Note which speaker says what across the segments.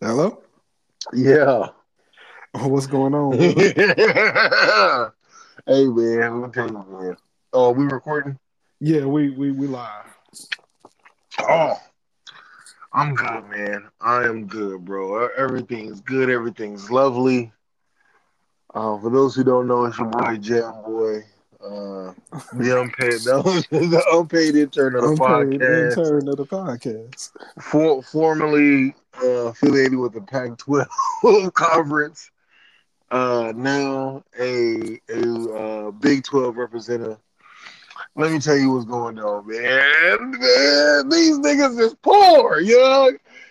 Speaker 1: Hello?
Speaker 2: Yeah.
Speaker 1: Oh, what's going on,
Speaker 2: Hey
Speaker 1: brother?
Speaker 2: man, let me tell you, man. Oh, we recording?
Speaker 1: Yeah, we live.
Speaker 2: Oh, I'm good, man. I am good, bro. Everything's good. Everything's lovely. For those who don't know, it's your boy Jam Boy, the unpaid, the unpaid intern of the
Speaker 1: Unpaid
Speaker 2: podcast,
Speaker 1: intern of the podcast.
Speaker 2: formerly affiliated with the Pac-12 conference. Now a Big 12 representative. Let me tell you what's going on, man. Man, these niggas is poor, you know.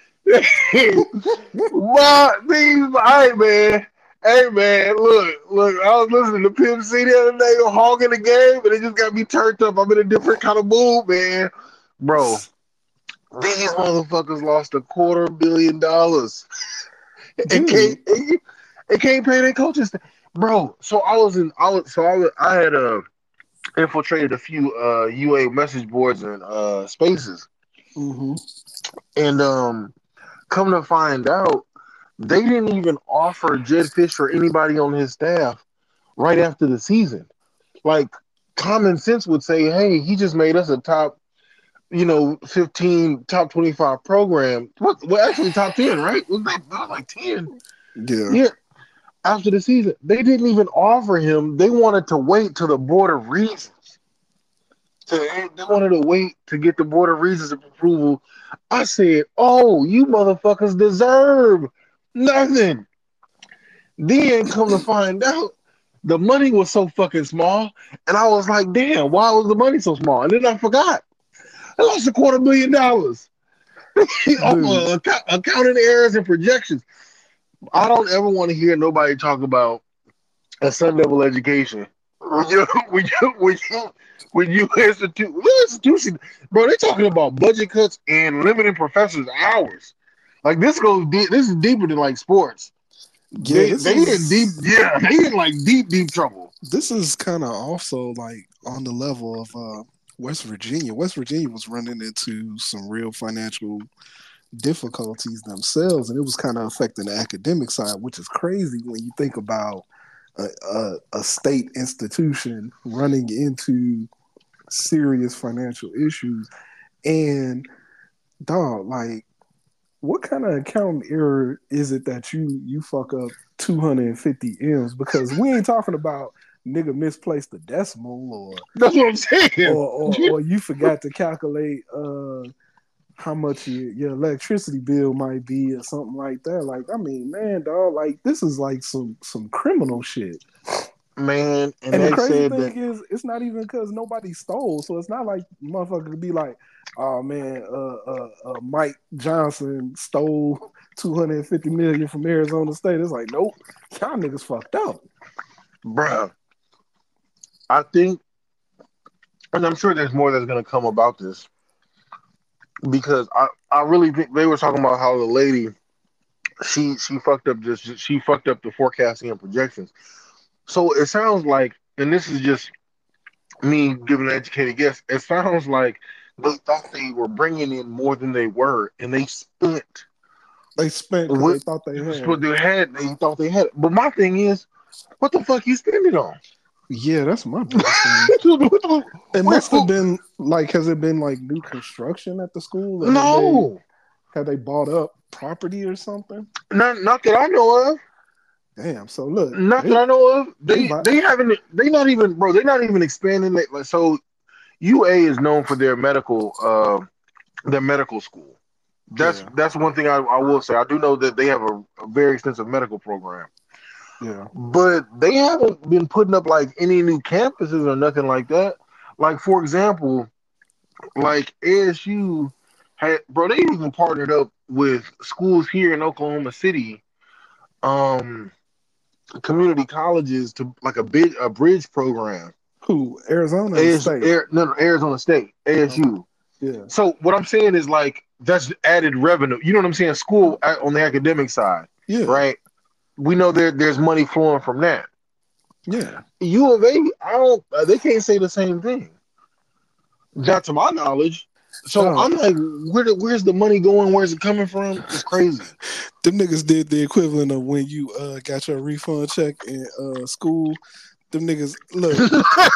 Speaker 2: Well, these, hey man, hey man, look. I was listening to Pimp C the other day, hogging the game, and it just got me turned up. I'm in a different kind of mood, man. Bro, these motherfuckers lost $250 million and
Speaker 1: Dude.
Speaker 2: can't pay their coaches. Bro, so I had infiltrated a few UA message boards and spaces,
Speaker 1: Mm-hmm.
Speaker 2: and come to find out, they didn't even offer Jed Fish or anybody on his staff right after the season. Like common sense would say, hey, he just made us a top, 15, top 25 program. What? Well, actually, top 10, right? Was that not like 10?
Speaker 1: Yeah.
Speaker 2: Yeah. After the season, they didn't even offer him. They wanted to wait till the board of regents. So they wanted to wait to get the board of regents approval. I said, "Oh, you motherfuckers deserve nothing." Then come to find out, the money was so fucking small, and I was like, "Damn, why was the money so small?" And then I forgot. I lost $250 million off
Speaker 1: Dude.
Speaker 2: accounting errors and projections. I don't ever want to hear nobody talk about a Sun Devil education. When you institution, bro, they talking about budget cuts and limiting professors' hours. Like this goes deep. This is deeper than like sports.
Speaker 1: Yeah,
Speaker 2: They in deep, yeah, they in like deep trouble.
Speaker 1: this is kind of also like on the level of West Virginia. West Virginia was running into some real financial difficulties themselves, and it was kind of affecting the academic side, which is crazy when you think about a state institution running into serious financial issues. And dog, like, what kind of accounting error is it that you fuck up 250 M's? Because we ain't talking about nigga misplaced the decimal
Speaker 2: That's what I'm saying.
Speaker 1: or you forgot to calculate how much your electricity bill might be or something like that. Like, I mean, man, dog, like this is like some criminal shit.
Speaker 2: Man, and
Speaker 1: And the
Speaker 2: they
Speaker 1: crazy
Speaker 2: said
Speaker 1: thing
Speaker 2: that,
Speaker 1: is, it's not even because nobody stole. So it's not like motherfucker could be like, "Oh man, Mike Johnson stole 250 million from Arizona State." It's like, nope, y'all niggas fucked up.
Speaker 2: bruh, I think, and I'm sure there's more that's gonna come about this because I really think they were talking about how the lady she fucked up just she fucked up the forecasting and projections. So it sounds like, and this is just me giving an educated guess. It sounds like they thought they were bringing in more than they were, and they spent
Speaker 1: They spent because
Speaker 2: what
Speaker 1: they thought they
Speaker 2: what
Speaker 1: had.
Speaker 2: they had. They thought they had it. But my thing is, what the fuck you spend it on?
Speaker 1: Yeah, that's my biggest thing. It
Speaker 2: Wait,
Speaker 1: must have been like, has it been like new construction at the school, or
Speaker 2: no,
Speaker 1: have they bought up property or something?
Speaker 2: not that I know of.
Speaker 1: Damn. So look,
Speaker 2: Not that I know of.
Speaker 1: they
Speaker 2: They
Speaker 1: buy.
Speaker 2: they haven't. They not even, bro. They're not even expanding it. Like, so UA is known for their medical school.
Speaker 1: Yeah,
Speaker 2: That's one thing I will say. I do know that they have a very extensive medical program,
Speaker 1: yeah.
Speaker 2: but they haven't been putting up like any new campuses or nothing like that. Like for example, like ASU had, bro, they even partnered up with schools here in Oklahoma City, um, community colleges to like a bridge program.
Speaker 1: Who? Arizona or the state?
Speaker 2: No, Arizona State,
Speaker 1: Okay.
Speaker 2: ASU.
Speaker 1: Yeah.
Speaker 2: So what I'm saying is like that's added revenue. You know what I'm saying? School on the academic side,
Speaker 1: Yeah.
Speaker 2: right? We know there's money flowing from that.
Speaker 1: Yeah.
Speaker 2: U of A, I don't. They can't say the same thing. Not to my knowledge. So
Speaker 1: Dog,
Speaker 2: I'm like, where's the money going? Where's it coming from? It's crazy.
Speaker 1: them niggas did the equivalent of when you got your refund check in school. Them niggas look,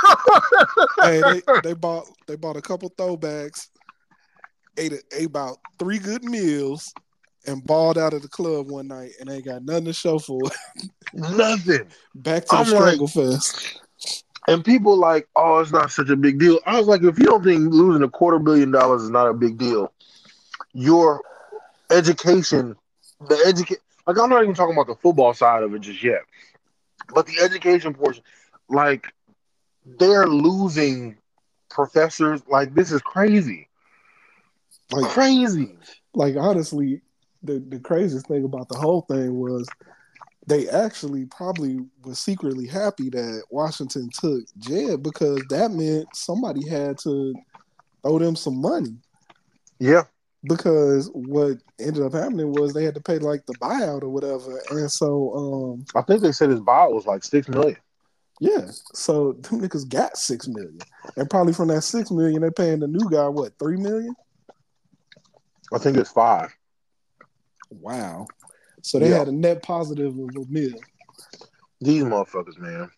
Speaker 1: hey, they bought a couple throwbacks, ate about 3 good meals, and balled out of the club one night, and ain't got nothing to show for it.
Speaker 2: Nothing.
Speaker 1: Back to the
Speaker 2: I'm like,
Speaker 1: struggle fest.
Speaker 2: and people like, oh, it's not such a big deal. I was like, if you don't think losing $250 million is not a big deal, your education, like I'm not even talking about the football side of it just yet, but the education portion, like they're losing professors. Like this is crazy,
Speaker 1: Like,
Speaker 2: crazy.
Speaker 1: honestly, the craziest thing about the whole thing was they actually probably was secretly happy that Washington took Jed because that meant somebody had to owe them some money.
Speaker 2: Yeah,
Speaker 1: Because what ended up happening was they had to pay like the buyout or whatever, and so
Speaker 2: I think they said his buyout was like 6 million.
Speaker 1: yeah, so them niggas got 6 million, and probably from that 6 million they paying the new guy what 3 million.
Speaker 2: I think it's 5.
Speaker 1: Wow, so they
Speaker 2: Yeah,
Speaker 1: had a net positive of a mil.
Speaker 2: these motherfuckers, man,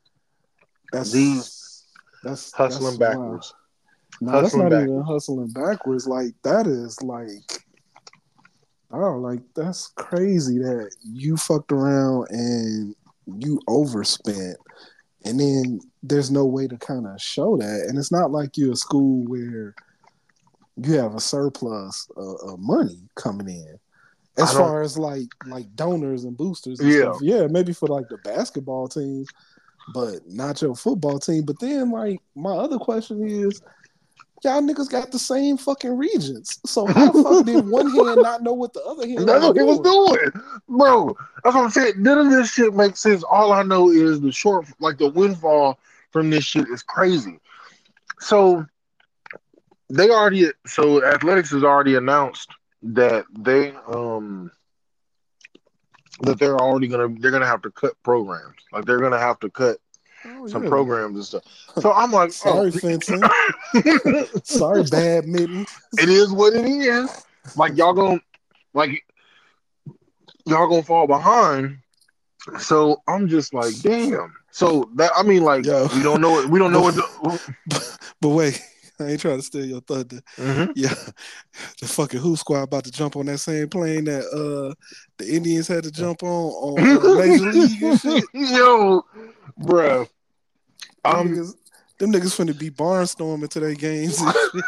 Speaker 2: these
Speaker 1: That's
Speaker 2: hustling
Speaker 1: wow.
Speaker 2: backwards,
Speaker 1: No, that's
Speaker 2: hustling
Speaker 1: not even
Speaker 2: backwards.
Speaker 1: hustling backwards. Like that is like, oh, like that's crazy that you fucked around and you overspent, and then there's no way to kind of show that. And it's not like you're a school where you have a surplus of money coming in. As
Speaker 2: I don't.
Speaker 1: far as like donors and boosters and
Speaker 2: Yeah,
Speaker 1: stuff, yeah, maybe for like the basketball team, but not your football team. But then like my other question is, y'all niggas got the same fucking regents. So how the fuck did one hand not know what the other hand
Speaker 2: that's
Speaker 1: was
Speaker 2: what he was
Speaker 1: doing?
Speaker 2: doing, bro. That's what I'm saying. None of this shit makes sense. All I know is like the windfall from this shit is crazy. So athletics has already announced that they're gonna have to cut programs. Like they're gonna have to cut
Speaker 1: Oh
Speaker 2: some
Speaker 1: yeah.
Speaker 2: programs and stuff. So I'm like, oh,
Speaker 1: Sorry, fencing. Sorry, badminton.
Speaker 2: it is what it is. Like like y'all gonna fall behind. So I'm just like, damn. So that I mean, like
Speaker 1: Yo,
Speaker 2: we don't know
Speaker 1: but,
Speaker 2: what the.
Speaker 1: but wait, I ain't trying to steal your thunder.
Speaker 2: Mhm.
Speaker 1: Yeah, the fucking Who Squad about to jump on that same plane that the Indians had to jump on Major League and shit.
Speaker 2: Yo, bruh.
Speaker 1: Them
Speaker 2: Um,
Speaker 1: niggas, them niggas finna be barnstorming to their games and shit.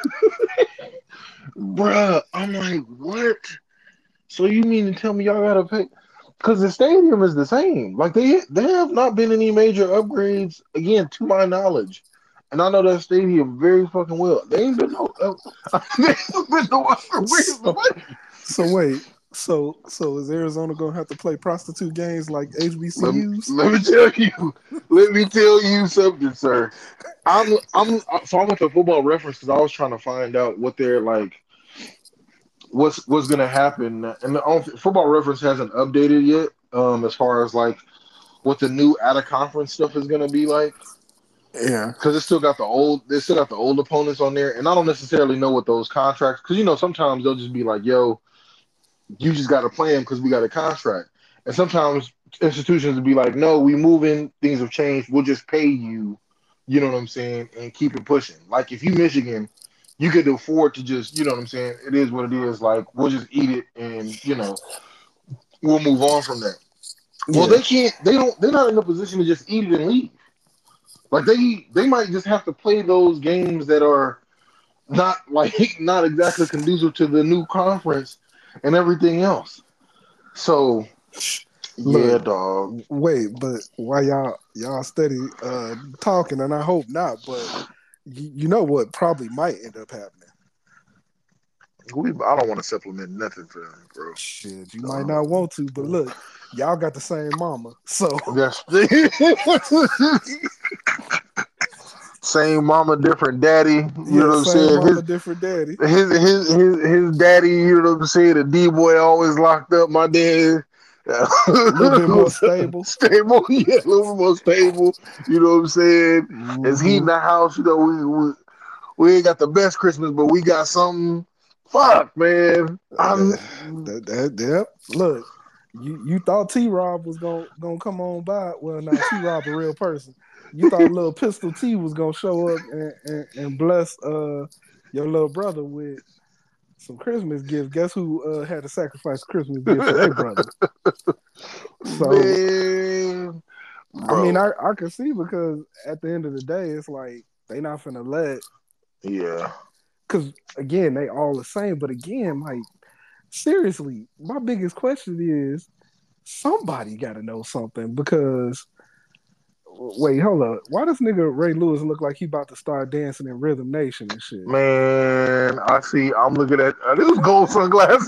Speaker 2: bruh. I'm like, what? So you mean to tell me y'all gotta pay? Because the stadium is the same. Like they have not been any major upgrades again, to my knowledge. And I know that stadium very fucking well. They ain't been no, they ain't been no upgrades.
Speaker 1: So,
Speaker 2: What?
Speaker 1: so wait, so is Arizona gonna have to play prostitute games like
Speaker 2: Let,
Speaker 1: HBCUs?
Speaker 2: let me tell you. Let me tell you something, sir. So I went to Football Reference because I was trying to find out what they're like. What's gonna happen? And Football Reference hasn't updated yet. As far as like what the new out of conference stuff is gonna be like,
Speaker 1: Yeah,
Speaker 2: because they still got the old opponents on there, and I don't necessarily know what those contracts. Because sometimes they'll just be like, "Yo, you just got to play them because we got a contract," and sometimes institutions will be like, "No, we moving, things have changed. We'll just pay you." You know what I'm saying, and keep it pushing. Like if you Michigan, you could afford to just, you know what I'm saying. It is what it is. Like we'll just eat it, and we'll move on from that. Well,
Speaker 1: yeah,
Speaker 2: they can't. They don't. They're not in a position to just eat it and leave. Like they might just have to play those games that are not like not exactly conducive to the new conference and everything else. So yeah,
Speaker 1: look,
Speaker 2: dog.
Speaker 1: wait, but why y'all steady talking, and I hope not, but you know what probably might end up happening.
Speaker 2: I don't want to supplement nothing for them, bro.
Speaker 1: Shit, you might not
Speaker 2: Um,
Speaker 1: want to, but look, y'all got the same mama, so
Speaker 2: that's same mama, different daddy. You know
Speaker 1: yeah,
Speaker 2: what I'm
Speaker 1: same
Speaker 2: saying?
Speaker 1: mama, different daddy.
Speaker 2: His daddy. You know what I'm saying? The D boy always locked up. My dad.
Speaker 1: A little bit more stable.
Speaker 2: Stable, yeah, a little bit more stable. You know what I'm saying? As he
Speaker 1: Mm-hmm.
Speaker 2: in the house, We ain't got the best Christmas, but we got something. Fuck, man. I'm
Speaker 1: Yep. Look, you thought T Rob was gonna come on by. Well, now T Rob a real person. You thought little Pistol T was gonna show up and bless your little brother with some Christmas gifts. Guess who had to sacrifice a Christmas gift for their brother? So
Speaker 2: man,
Speaker 1: I mean,
Speaker 2: bro.
Speaker 1: I can see because at the end of the day, it's like they not finna let
Speaker 2: Yeah,
Speaker 1: because again they all the same. But again, like seriously, my biggest question is somebody got to know something because wait, hold up, why does nigga Ray Lewis look like he about to start dancing in Rhythm Nation and shit?
Speaker 2: man. I see. I'm looking at those gold sunglasses.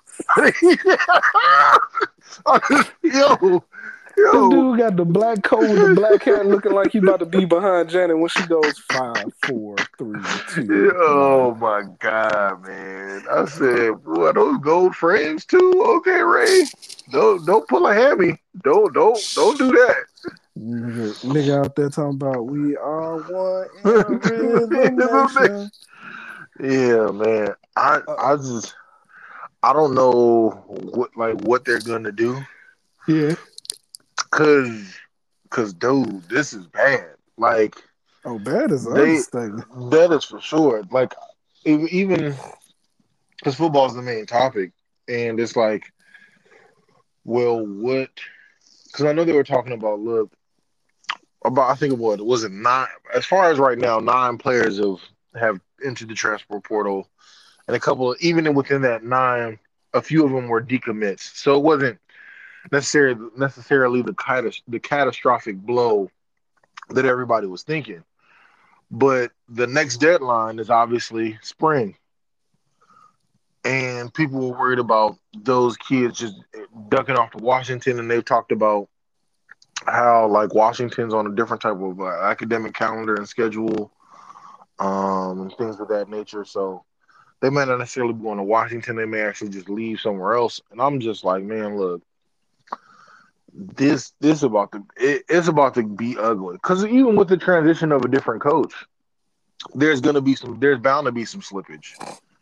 Speaker 2: yo,
Speaker 1: This
Speaker 2: yo.
Speaker 1: dude got the black coat with the black hat, looking like he about to be behind Janet when she goes 5, 4, 3, 2, 1.
Speaker 2: Oh my god, man! I said, "Boy, those gold frames too." Okay, Ray, don't pull a hammy. Don't do
Speaker 1: Nigga out there talking about we are one in a rhythm
Speaker 2: that.
Speaker 1: nation.
Speaker 2: Yeah, man.
Speaker 1: Uh,
Speaker 2: I don't know what they're gonna do,
Speaker 1: yeah.
Speaker 2: cause dude, this is bad. Like
Speaker 1: Oh, bad is an
Speaker 2: they
Speaker 1: understatement.
Speaker 2: that is for sure. Like even because football is the main topic, and it's like, well, what? Because I know they were talking about I think what was it nine? As far as right now, 9 players have entered the transfer portal, and a couple even within that 9, a few of them were decommits. So it wasn't necessarily the catastrophic blow that everybody was thinking. But the next deadline is obviously spring, and people were worried about those kids just ducking off to Washington, and they've talked about how like Washington's on a different type of academic calendar and schedule, and things of that nature. So they may not necessarily be going to Washington. They may actually just leave somewhere else. And I'm just like, man, look, it's about to be ugly. Because even with the transition of a different coach, there's bound to be some slippage.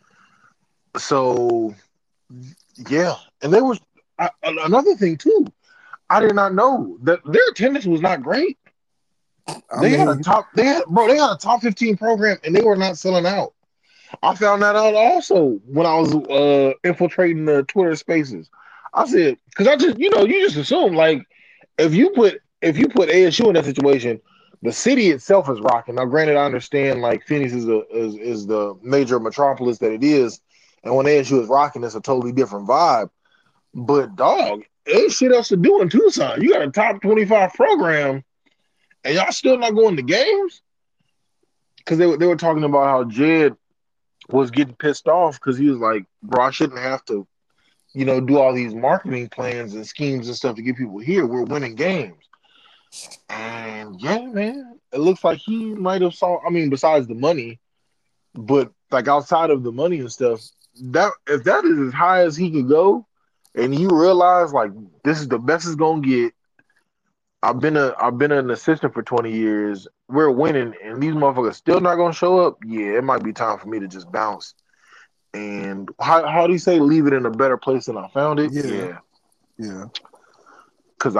Speaker 2: So yeah, and there was another thing too. I did not know that their attendance was not great.
Speaker 1: I mean,
Speaker 2: They had a top 15 program, and they were not selling out. I found that out also when I was infiltrating the Twitter Spaces. I said, because I just you just assume like if you put ASU in that situation, the city itself is rocking. Now, granted, I understand like Phoenix is the major metropolis that it is, and when ASU is rocking, it's a totally different vibe. But dog, ain't shit else to do in Tucson. You got a top 25 program, and y'all still not going to games because they were talking about how Jed was getting pissed off because he was like, bro, I shouldn't have to, do all these marketing plans and schemes and stuff to get people here. We're winning games. And yeah, man, it looks like he might have saw, I mean, besides the money, but like outside of the money and stuff, that if that is as high as he could go, and you realize like this is the best it's gonna get. I've been an assistant for 20 years. We're winning, and these motherfuckers still not gonna show up. Yeah, it might be time for me to just bounce. And how do you say leave it in a better place than I found it?
Speaker 1: yeah,
Speaker 2: Yeah,
Speaker 1: yeah.
Speaker 2: because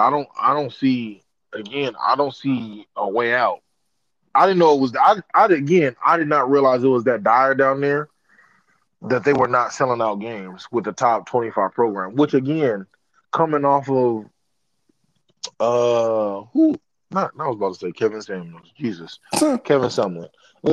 Speaker 2: I don't see a way out. I didn't know it was. I did not realize it was that dire down there that they were not selling out games with the top 25 program. Which again, coming off of who? Not I was about to say Kevin Samuels. Jesus, Kevin Sumlin.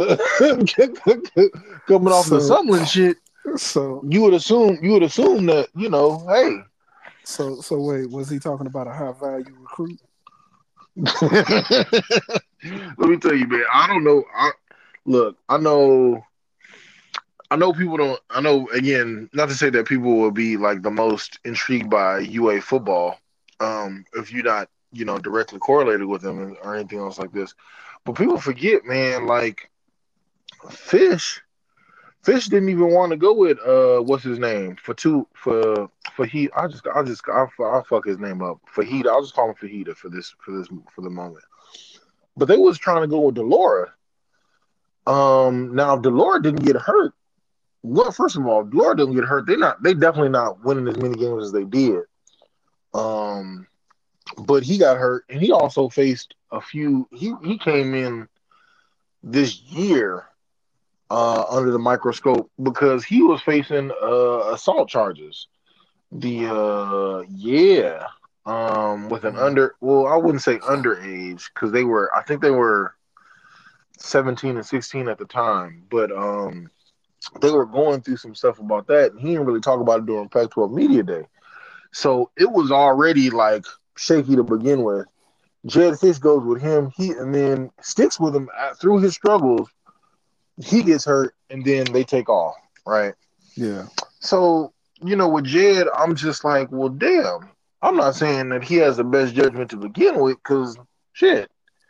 Speaker 2: Coming off the
Speaker 1: So,
Speaker 2: Sumlin shit,
Speaker 1: so,
Speaker 2: you would assume that hey.
Speaker 1: so, wait, was he talking about a high value recruit?
Speaker 2: Let me tell you, man. I don't know. Look. I know people don't. I know again. Not to say that people will be like the most intrigued by UA football, if you're not, directly correlated with them or anything else like this. But people forget, man. Like Fish, Fish didn't even want to go with what's his name for he. I'll fuck his name up. Fajita. I'll just call him Fajita for the moment. But they was trying to go with Delora, Now if Delore didn't get hurt, well, first of all, if Delore didn't get hurt, they definitely not winning as many games as they did. Um, but he got hurt, and he also faced a few. He came in this year under the microscope because he was facing assault charges. The yeah, with an under, well, I wouldn't say underage because they were, I think they were 17 and 16 at the time, but they were going through some stuff about that, and he didn't really talk about it during Pac-12 Media Day. So it was already like shaky to begin with. Jedd Fisch goes with him, he and then sticks with him through his struggles. He gets hurt, and then they take off, right?
Speaker 1: Yeah.
Speaker 2: So, with Jed, I'm just like, well, damn. I'm not saying that he has the best judgment to begin with, because shit,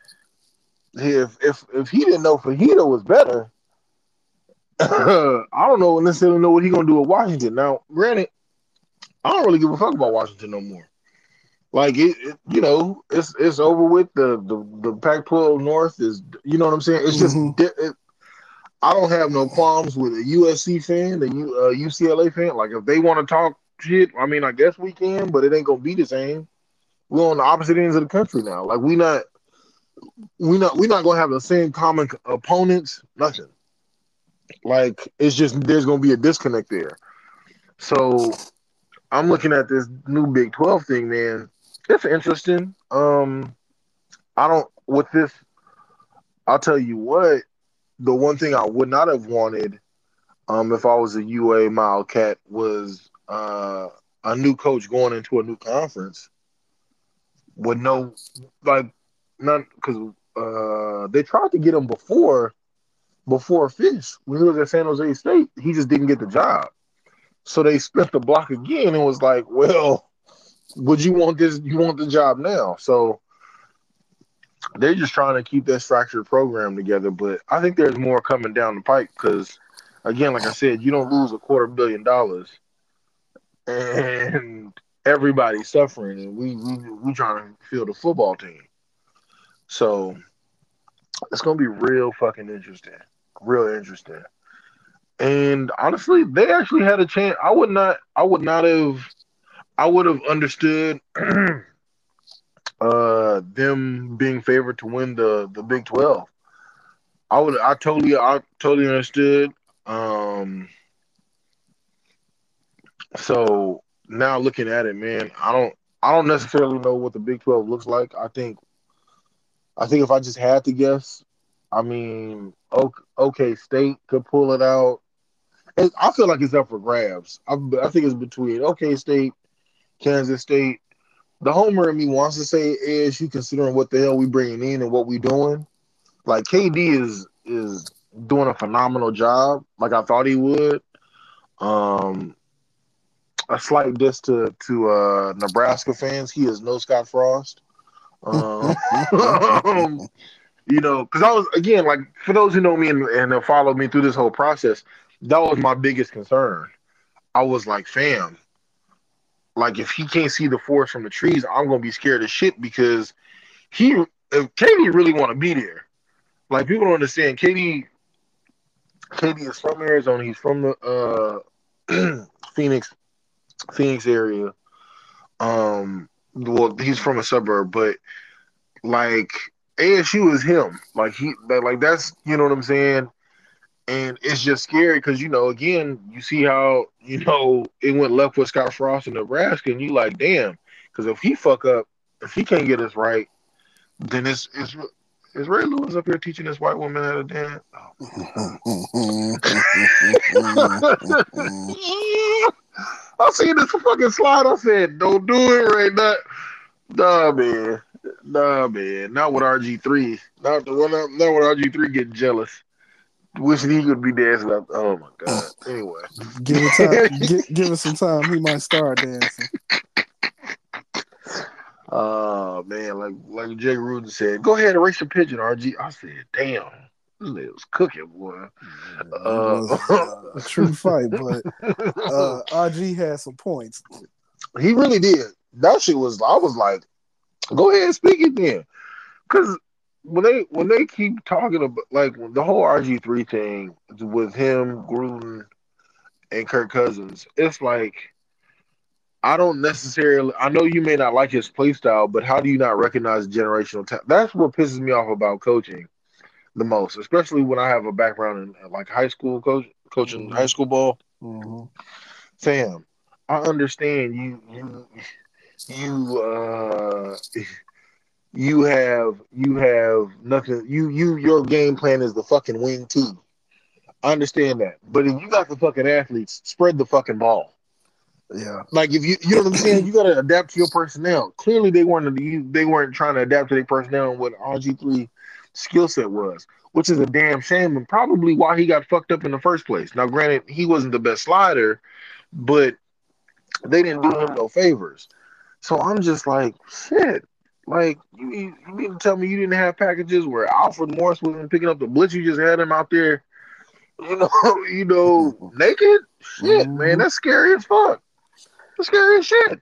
Speaker 2: if he didn't know Fajita was better, I don't know necessarily know what he's gonna do with Washington. Now, granted, I don't really give a fuck about Washington no more. Like it's over with. The Pac-12 North is, you know what I'm saying? It's just I don't have no qualms with a USC fan, a UCLA fan. Like if they want to talk shit, I mean, I guess we can, but it ain't gonna be the same. We're on the opposite ends of the country now. Like we're not gonna have the same common opponents. Nothing. Like it's just there's gonna be a disconnect there. So I'm looking at this new Big 12 thing, man. It's interesting. I don't with this. I'll tell you what. The one thing I would not have wanted, if I was a UA Wildcat, was a new coach going into a new conference with no, like, not because they tried to get him before Fish when he was at San Jose State. He just didn't get the job, so they spent the block again and was like, well, would you want this? You want the job now? So they're just trying to keep this fractured program together, but I think there's more coming down the pike because, again, like I said, you don't lose $250 million, and everybody's suffering, and we trying to field a football team. So it's gonna be real fucking interesting, real interesting. And honestly, they actually had a chance. I would have understood them being favored to win the Big 12. I totally understood. So now looking at it, man, I don't necessarily know what the Big 12 looks like. I think if I just had to guess, I mean, OK State could pull it out. I feel like it's up for grabs. I think it's between OK State, Kansas State. The homer in me wants to say ASU, considering what the hell we bringing in and what we doing. Like KD is doing a phenomenal job, like I thought he would. Um, a slight diss to Nebraska fans. He is no Scott Frost. Um, because I was, again, like, for those who know me and have followed me through this whole process, that was my biggest concern. I was like, fam, like if he can't see the forest from the trees, I'm gonna be scared as shit because if KD really want to be there. Like people don't understand. KD is from Arizona. He's from the Phoenix area. Well, he's from a suburb, but like ASU is him. Like that's, you know what I'm saying. And it's just scary because, again, you see how, it went left with Scott Frost in Nebraska, and you like, damn, because if he fuck up, if he can't get us right, then it's is Ray Lewis up here teaching this white woman how to dance? Oh. I seen this fucking slide. I said, don't do it right now. Nah, man. Nah, man. Not with RG3. Not with RG3 getting jealous. Wishing he could be dancing up. Oh my god. Anyway,
Speaker 1: give it time. Give it some time. He might start dancing.
Speaker 2: Oh man, like Jay Rudin said, go ahead and race your pigeon, RG. I said, damn, this nigga was cooking, boy.
Speaker 1: It was a true fight, but RG had some points.
Speaker 2: He really did. That shit was. I was like, go ahead and speak it then, because when they keep talking about like the whole RG3 thing with him, Gruden, and Kirk Cousins, it's like I don't necessarily. I know you may not like his play style, but how do you not recognize generational talent? That's what pisses me off about coaching the most, especially when I have a background in like high school coaching high
Speaker 1: Mm-hmm.
Speaker 2: school ball.
Speaker 1: Mm-hmm.
Speaker 2: Fam, I understand you you have nothing. Your game plan is the fucking wing T. I understand that, but if you got the fucking athletes, spread the fucking ball.
Speaker 1: Yeah.
Speaker 2: Like if you know what I'm saying, you got to adapt to your personnel. Clearly, they weren't trying to adapt to their personnel and what RG3 skill set was, which is a damn shame and probably why he got fucked up in the first place. Now, granted, he wasn't the best slider, but they didn't do him no favors. So I'm just like, shit. Like you mean to tell me you didn't have packages where Alfred Morris wasn't picking up the blitz? You just had him out there, naked. Shit, man,
Speaker 1: Mm-hmm.
Speaker 2: that's scary as fuck. That's scary as shit.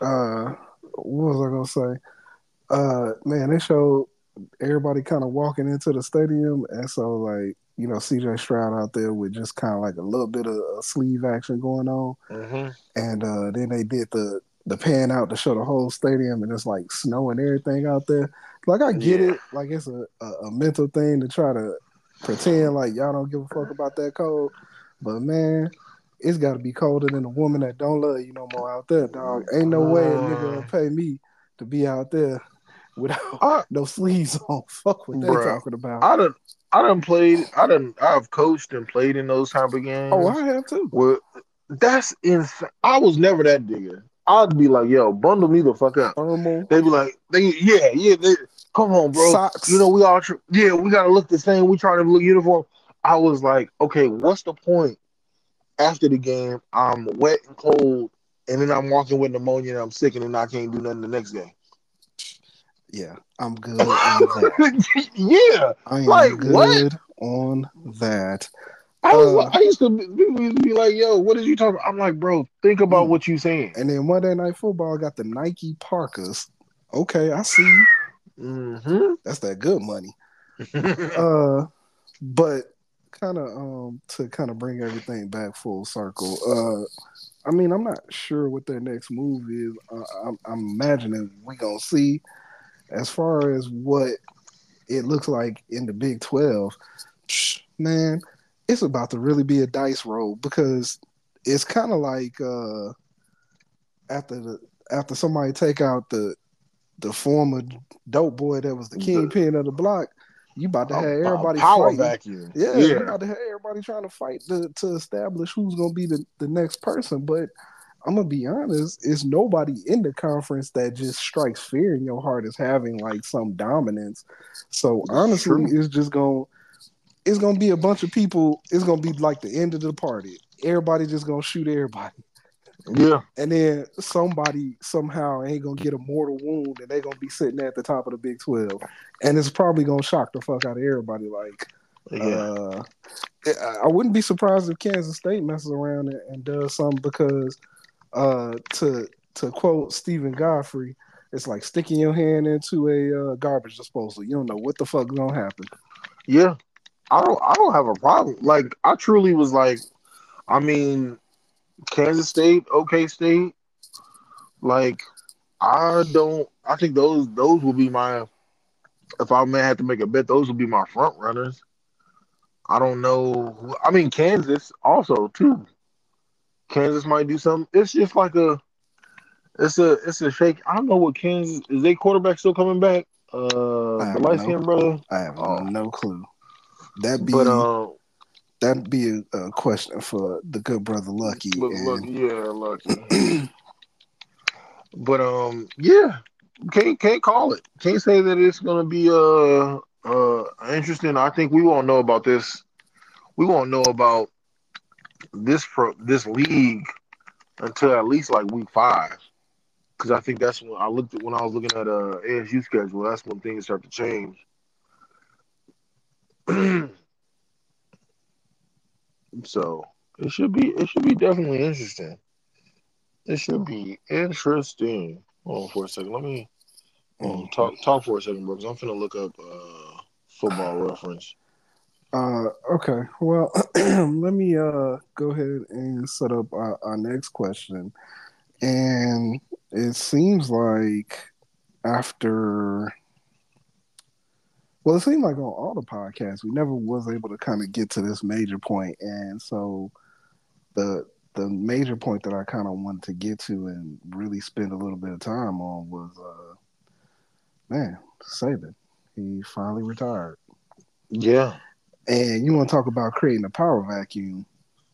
Speaker 1: What was I gonna say? Man, they showed everybody kind of walking into the stadium, and so like CJ Stroud out there with just kind of like a little bit of sleeve action going on,
Speaker 2: Hmm.
Speaker 1: and then they did the pan out to show the whole stadium, and it's like snow and everything out there. Like I get
Speaker 2: Yeah.
Speaker 1: it, like it's a mental thing to try to pretend like y'all don't give a fuck about that cold, but man. It's got to be colder than a woman that don't love you no more out there, dog. Ain't no way a nigga will
Speaker 2: Uh,
Speaker 1: pay me to be out there without
Speaker 2: I,
Speaker 1: no sleeves on. Fuck what they
Speaker 2: bruh,
Speaker 1: talking about.
Speaker 2: I done, I done played, I've coached and played in those type of
Speaker 1: Oh,
Speaker 2: games.
Speaker 1: I have too.
Speaker 2: Where that's insane. I was never that digger. I'd be like, yo, bundle me the fuck up.
Speaker 1: Thermal
Speaker 2: They'd be like, yeah, come on, bro.
Speaker 1: socks.
Speaker 2: We all, yeah, we gotta look the same. We trying to look uniform. I was like, okay, what's the point after the game? I'm wet and cold, and then I'm walking with pneumonia and I'm sick, and then I can't do nothing the next game.
Speaker 1: Yeah, I'm good on that.
Speaker 2: Yeah,
Speaker 1: I
Speaker 2: like
Speaker 1: am
Speaker 2: what?
Speaker 1: good on that.
Speaker 2: I was like,
Speaker 1: Uh,
Speaker 2: I used to people used to be like, "Yo, what did you talking?" I'm like, bro, think about
Speaker 1: mm.
Speaker 2: what you saying.
Speaker 1: And then Monday Night Football got the Nike Parkas. Okay, I see you.
Speaker 2: Hmm.
Speaker 1: That's that good money. Uh, but kind of to kind of bring everything back full circle. I mean, I'm not sure what their next move is. I'm imagining we gonna see as far as what it looks like in the Big 12. Man, it's about to really be a dice roll because it's kind of like after the after somebody take out the former dope boy that was the
Speaker 2: The
Speaker 1: kingpin of the block, you about to have
Speaker 2: a
Speaker 1: everybody
Speaker 2: power
Speaker 1: fighting.
Speaker 2: vacuum.
Speaker 1: Yeah, you
Speaker 2: Yeah,
Speaker 1: about to have everybody trying to fight to establish who's gonna be the next person. But I'm gonna be honest, it's nobody in the conference that just strikes fear in your heart as having like some dominance. So
Speaker 2: this is
Speaker 1: honestly,
Speaker 2: true.
Speaker 1: it's gonna be a bunch of people. It's gonna be like the end of the party. Everybody just gonna shoot everybody,
Speaker 2: Yeah,
Speaker 1: and then somebody somehow ain't gonna get a mortal wound, and they gonna be sitting at the top of the Big 12, and it's probably gonna shock the fuck out of everybody. Like,
Speaker 2: yeah.
Speaker 1: uh, I wouldn't be surprised if Kansas State messes around and does something because, to quote Stephen Godfrey, it's like sticking your hand into a garbage disposal. You don't know what the fuck's gonna happen.
Speaker 2: Yeah. I don't have a problem. Like I truly was like, I mean, Kansas State, OK State, like I think those will be my if I may have to make a bet, those will be my front runners. I don't know I mean Kansas also too. Kansas might do something. It's just like it's a shake. I don't know what Kansas is. They quarterback still coming back?
Speaker 1: I
Speaker 2: The
Speaker 1: have
Speaker 2: light
Speaker 1: no,
Speaker 2: skinned brother.
Speaker 1: I have
Speaker 2: Oh,
Speaker 1: no clue. That
Speaker 2: but
Speaker 1: be that'd be a question for the good brother Lucky.
Speaker 2: but look,
Speaker 1: And
Speaker 2: yeah, lucky. But yeah, can't call it. Can't say that it's gonna be interesting. I think we won't know about this. We won't know about this league until at least like week 5. Because I think that's when I was looking at ASU schedule. That's when things start to change. So it should be definitely interesting. It should be interesting. Hold on for a second. Let me
Speaker 1: mm,
Speaker 2: talk for a second, bro. Because I'm finna look up. Football Reference.
Speaker 1: Okay. Well, let me go ahead and set up our next question. And it seems like after, well, it seemed like on all the podcasts, we never was able to kind of get to this major point. And so the the major point that I kind of wanted to get to and really spend a little bit of time on was, man, Saban. He finally retired.
Speaker 2: Yeah.
Speaker 1: And you want to talk about creating a power vacuum?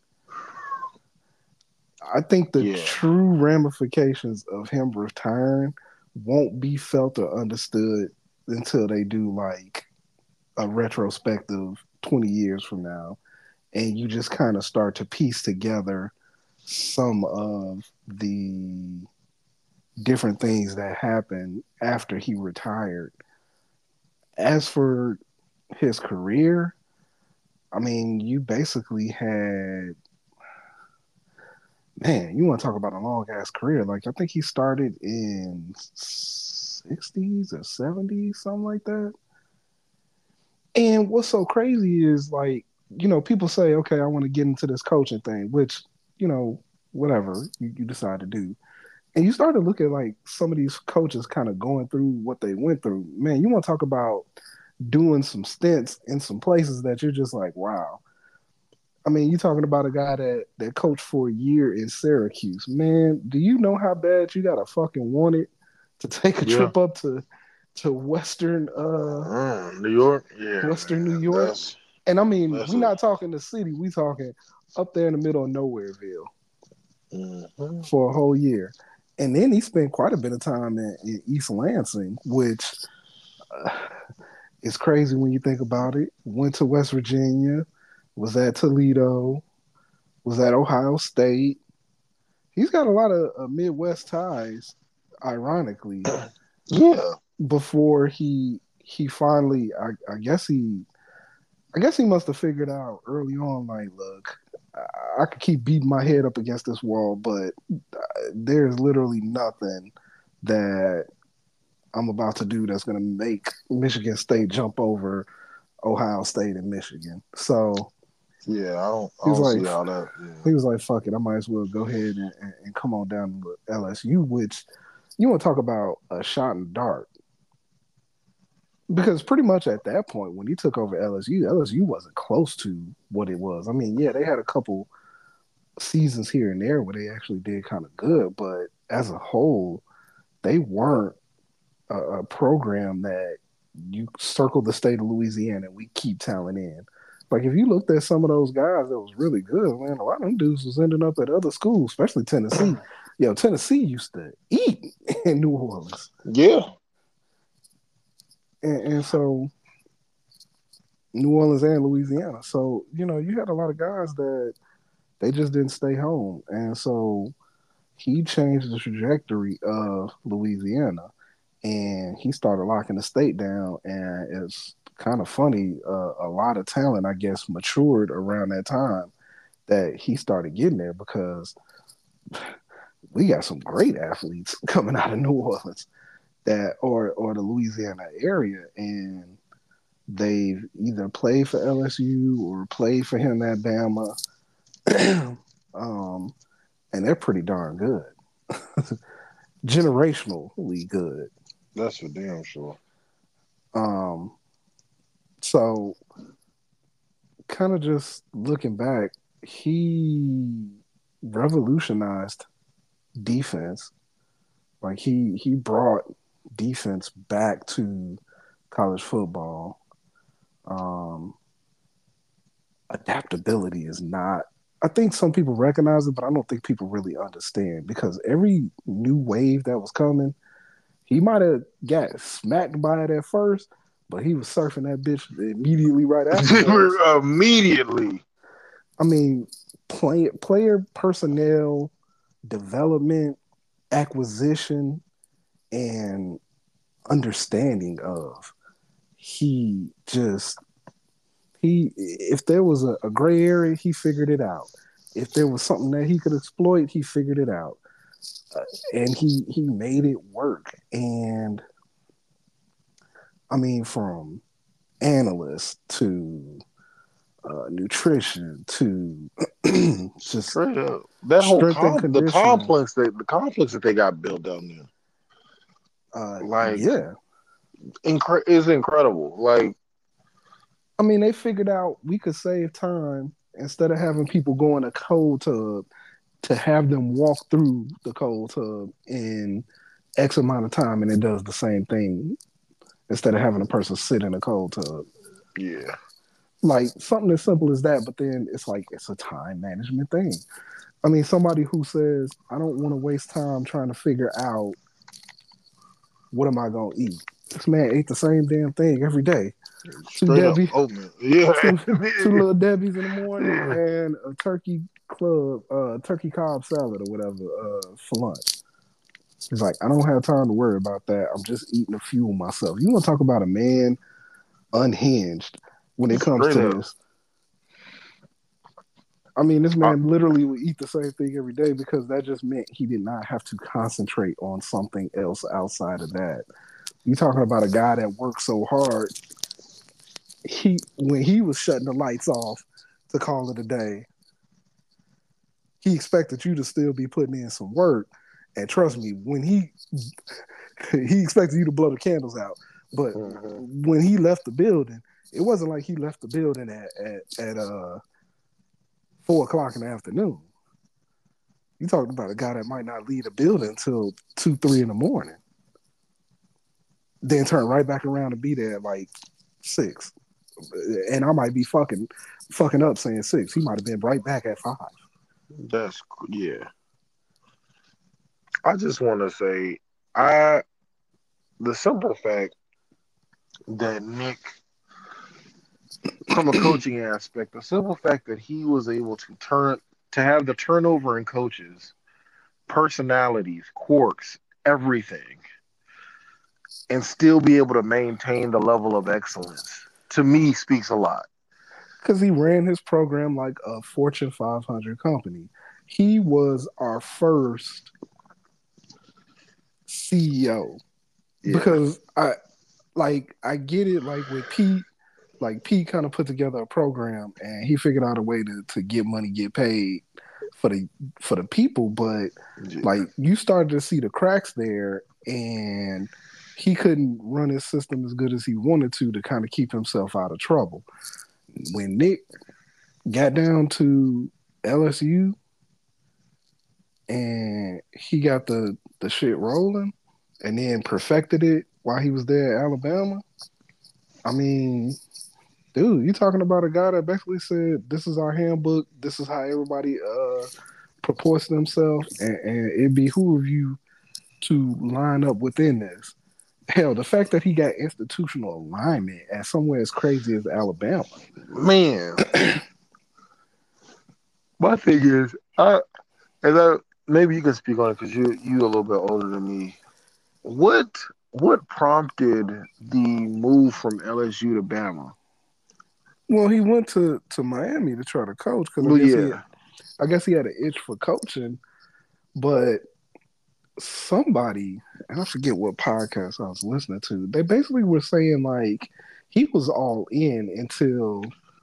Speaker 1: I think the
Speaker 2: Yeah.
Speaker 1: true ramifications of him retiring won't be felt or understood until they do like a retrospective 20 years from now. And you just kind of start to piece together some of the different things that happened after he retired. As for his career, I mean, you basically had, man, you want to talk about a long ass career. Like, I think he started in 60s or 70s, something like that. And what's so crazy is like, people say, okay, I want to get into this coaching thing, which, whatever you decide to do. And you start to look at like some of these coaches kind of going through what they went through. Man, you want to talk about doing some stints in some places that you're just like, wow. I mean, you're talking about a guy that coached for a year in Syracuse. Man, do you know how bad you gotta fucking want it to take a
Speaker 2: Yeah.
Speaker 1: trip up to Western
Speaker 2: New York. Yeah,
Speaker 1: Western New
Speaker 2: man.
Speaker 1: York? And I mean,
Speaker 2: That's
Speaker 1: we're
Speaker 2: a.
Speaker 1: not talking the city, we talking up there in the middle of Nowhereville
Speaker 2: Mm-hmm.
Speaker 1: for a whole year. And then he spent quite a bit of time in East Lansing, which uh, is crazy when you think about it. Went to West Virginia, was at Toledo, was at Ohio State. He's got a lot of Midwest ties, ironically.
Speaker 2: Yeah.
Speaker 1: Before he finally, I guess he must have figured out early on, like, look, I could keep beating my head up against this wall, but there's literally nothing that I'm about to do that's going to make Michigan State jump over Ohio State and Michigan. So
Speaker 2: Yeah. I
Speaker 1: he was
Speaker 2: don't
Speaker 1: like,
Speaker 2: see how that.
Speaker 1: fuck it, I might as well go ahead and come on down to LSU, which you want to talk about a shot in the dark. Because pretty much at that point, when he took over LSU wasn't close to what it was. I mean, yeah, they had a couple seasons here and there where they actually did kind of good, but as a whole, they weren't a program that you circle the state of Louisiana and we keep talent in. Like if you looked at some of those guys that was really good, man, a lot of them dudes was ending up at other schools, especially Tennessee. Tennessee used to eat in New Orleans.
Speaker 2: Yeah.
Speaker 1: And so New Orleans and Louisiana. So, you had a lot of guys that they just didn't stay home. And so he changed the trajectory of Louisiana and he started locking the state down. And it's kind of funny, a lot of talent, I guess, matured around that time that he started getting there because we got some great athletes coming out of New Orleans that or the Louisiana area. And they've either played for LSU or played for him at Bama. And they're pretty darn good. Generationally good.
Speaker 2: That's for damn sure.
Speaker 1: Um, so kind of just looking back, he revolutionized defense. Like he brought defense back to college football. Um, Adaptability is not. I think some people recognize it, but I don't think people really understand because every new wave that was coming, he might have got smacked by it at first, but he was surfing that bitch immediately right afterwards.
Speaker 2: Immediately.
Speaker 1: I mean, player personnel development, acquisition, and understanding of he just he if there was a gray area, he figured it out. If there was something that he could exploit, he figured it out, and he made it work. And I mean, from analyst to nutrition to just
Speaker 2: Straight up. That whole
Speaker 1: strength and conditioning.
Speaker 2: the complex that they got built down there, like
Speaker 1: Yeah,
Speaker 2: is incredible. Like,
Speaker 1: I mean, they figured out we could save time instead of having people go in a cold tub to have them walk through the cold tub in X amount of time, and it does the same thing instead of having a person sit in a cold tub.
Speaker 2: yeah,
Speaker 1: Like something as simple as that, but then it's like it's a time management thing. I mean, somebody who says, I don't want to waste time trying to figure out what am I gonna eat. This man ate the same damn thing every day. Two
Speaker 2: straight up
Speaker 1: Debbie,
Speaker 2: oatmeal. Yeah,
Speaker 1: two little Debbie's in the morning and a turkey cob salad or whatever for lunch. He's like, I don't have time to worry about that. I'm just eating to fuel myself. You want to talk about a man unhinged when it comes
Speaker 2: straight
Speaker 1: to
Speaker 2: up.
Speaker 1: this? I mean, this
Speaker 2: I,
Speaker 1: man literally would eat the same thing every day because that just meant he did not have to concentrate on something else outside of that. You talking about a guy that worked so hard. He when he was shutting the lights off to call it a day, he expected you to still be putting in some work. And trust me, when he expected you to blow the candles out. But
Speaker 2: mhm.
Speaker 1: when he left the building, it wasn't like he left the building at 4 o'clock in the afternoon. You talking about a guy that might not leave the building until 2, 3 in the morning, then turn right back around and be there at like 6. And I might be fucking up saying 6. He might have been right back at 5.
Speaker 2: That's yeah. I just want to say, I the simple fact that Nick, from a coaching aspect, the simple fact that he was able to have the turnover in coaches, personalities, quirks, everything, and still be able to maintain the level of excellence, to me speaks a lot.
Speaker 1: Because he ran his program like a Fortune 500 company. He was our first CEO.
Speaker 2: Yeah.
Speaker 1: Because I get it, like with Pete, like Pete kind of put together a program and he figured out a way to get money, get paid for the people, but like
Speaker 2: Yeah.
Speaker 1: you started to see the cracks there, and he couldn't run his system as good as he wanted to kind of keep himself out of trouble. When Nick got down to LSU and he got the shit rolling and then perfected it while he was there at Alabama. I mean, dude, you talking about a guy that basically said, "This is our handbook. This is how everybody purports themselves, and it behoove you to line up within this." Hell, the fact that he got institutional alignment at somewhere as crazy as Alabama.
Speaker 2: Man, my thing is, and I maybe you can speak on it because you a little bit older than me. What what prompted the move from LSU to Bama?
Speaker 1: Well, he went to Miami to try to coach because
Speaker 2: Well, yeah,
Speaker 1: I guess he had an itch for coaching, but somebody, and I forget what podcast I was listening to, they basically were saying like he was all in until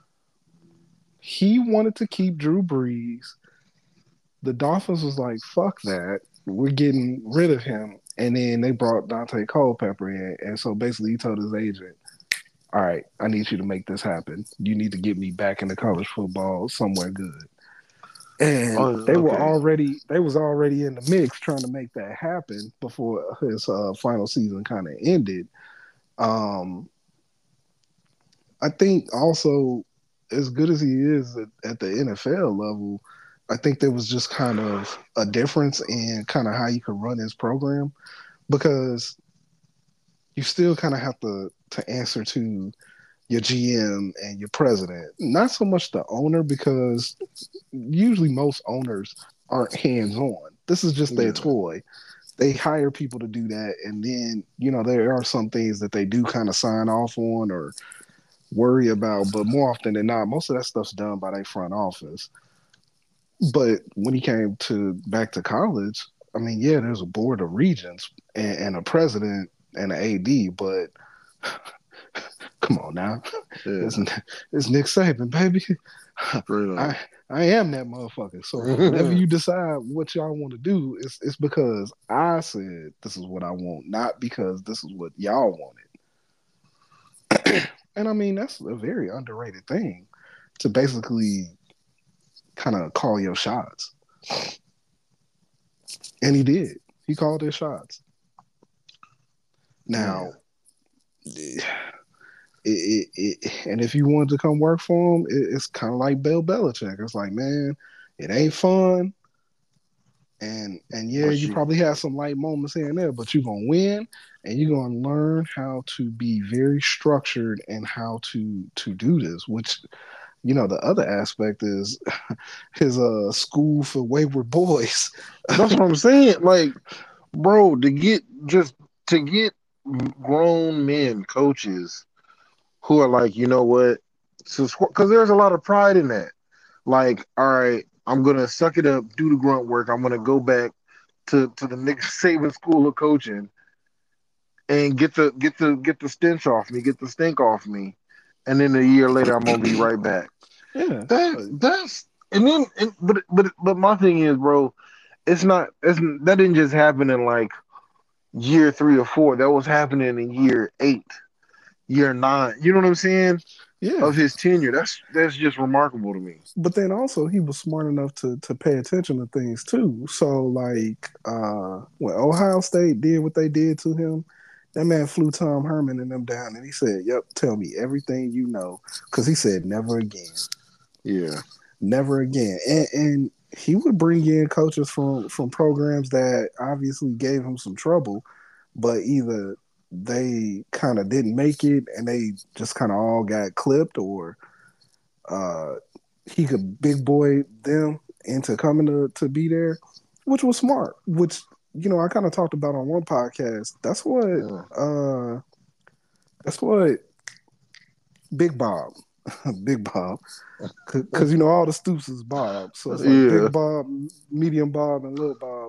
Speaker 1: he wanted to keep Drew Brees. The Dolphins was like, fuck that. We're getting rid of him. And then they brought Dante Culpepper in. And so basically he told his agent, all right, I need you to make this happen. You need to get me back into college football somewhere good. And
Speaker 2: oh, okay,
Speaker 1: they was already in the mix trying to make that happen before his final season kind of ended. Um, I think also as good as he is at the NFL level, I think there was just kind of a difference in kind of how you could run his program because you still kind of have to answer to your GM and your president. Not so much the owner because usually most owners aren't hands on. This is just their
Speaker 2: yeah,
Speaker 1: toy. They hire people to do that, and then there are some things that they do kind of sign off on or worry about, but more often than not, most of that stuff's done by their front office. But when he came to back to college, I mean, yeah, there's a board of regents and a president and an AD, but Come on now, it's,
Speaker 2: Yeah,
Speaker 1: it's Nick Saban, baby.
Speaker 2: straight
Speaker 1: I
Speaker 2: up.
Speaker 1: I am that motherfucker. So whenever you decide what y'all want to do, it's because I said this is what I want, not because this is what y'all wanted. And I mean that's a very underrated thing to basically kind of call your shots. And he did. He called his shots.
Speaker 2: Man,
Speaker 1: Now, and if you wanted to come work for him, it's kind of like Bill Belichick. It's like, man, it ain't fun, and yeah,
Speaker 2: but
Speaker 1: you
Speaker 2: you,
Speaker 1: probably have some light moments here and there, but you're gonna win, and you're gonna learn how to be very structured and how to do this. Which the other aspect is his school for wayward boys.
Speaker 2: that's what I'm saying. Like, bro, to get grown men coaches who are like, you know what? Because there's a lot of pride in that. Like, all right, I'm gonna suck it up, do the grunt work. I'm gonna go back to the Nick Saban school of coaching and get the stench off me, get the stink off me, and then a year later I'm gonna be right back.
Speaker 1: Yeah,
Speaker 2: That's and then but my thing is, bro, that didn't just happen in like year 3 or 4. That was happening in year 8, year 9. You know what I'm saying?
Speaker 1: yeah.
Speaker 2: Of his tenure. That's just remarkable to me.
Speaker 1: But then also he was smart enough to pay attention to things too. So like when Ohio State did what they did to him, that man flew Tom Herman and them down and he said, "Yep, tell me everything you know." Because he said never again.
Speaker 2: Yeah.
Speaker 1: Never again. And he would bring in coaches from programs that obviously gave him some trouble, but either they kind of didn't make it and they just kind of all got clipped, or uh, he could big boy them into coming to be there, which was smart. Which I kind of talked about on one podcast.
Speaker 2: Yeah.
Speaker 1: Uh, that's what Big Bob, Big Bob, because all the Stoops is Bob, so it's like
Speaker 2: Yeah.
Speaker 1: Big Bob, Medium Bob, and Little Bob.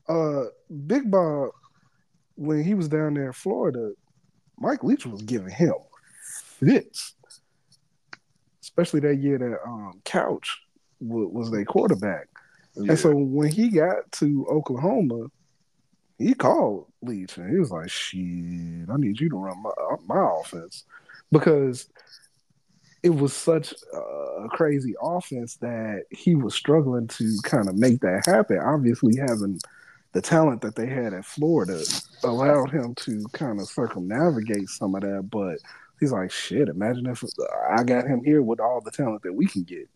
Speaker 1: Big Bob, when he was down there in Florida, Mike Leach was giving him fits, especially that year that Couch was their quarterback. And
Speaker 2: Yeah.
Speaker 1: so when he got to Oklahoma, he called Leach and he was like, "Shit, I need you to run my offense," because it was such a crazy offense that he was struggling to kind of make that happen. Obviously, having the talent that they had at Florida allowed him to kind of circumnavigate some of that. But he's like, shit, imagine if I got him here with all the talent that we can get.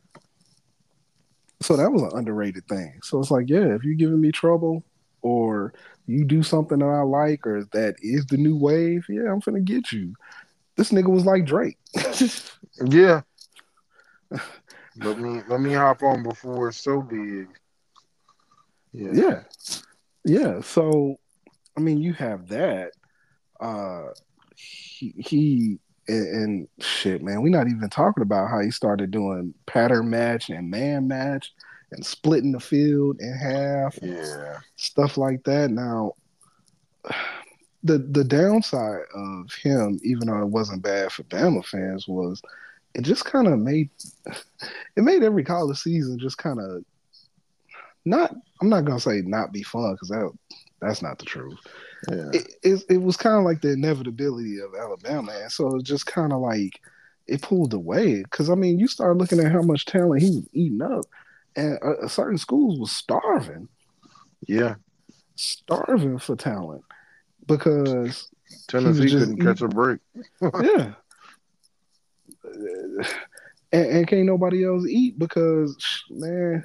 Speaker 1: So that was an underrated thing. So it's like, yeah, if you're giving me trouble or you do something that I like or that is the new wave, yeah, I'm finna get you. This nigga was like Drake.
Speaker 2: Yeah. Let me hop on before it's so big. Yeah.
Speaker 1: Yeah. Yeah. So I mean you have that. Uh he and shit, man, we're not even talking about how he started doing pattern match and man match and splitting the field in half and
Speaker 2: Yeah.
Speaker 1: stuff like that. Now the downside of him, even though it wasn't bad for Bama fans, was it just kind of made every college season just kind of not. I'm not gonna say not be fun because that's not the truth.
Speaker 2: Yeah.
Speaker 1: It was kind of like the inevitability of Alabama, and so it's just kind of like it pulled away. Because I mean, you start looking at how much talent he was eating up, and certain schools was
Speaker 2: Yeah.
Speaker 1: starving for talent because he was
Speaker 2: Tennessee
Speaker 1: just
Speaker 2: couldn't catch
Speaker 1: eating.
Speaker 2: a break.
Speaker 1: Yeah, and can't nobody else eat because man,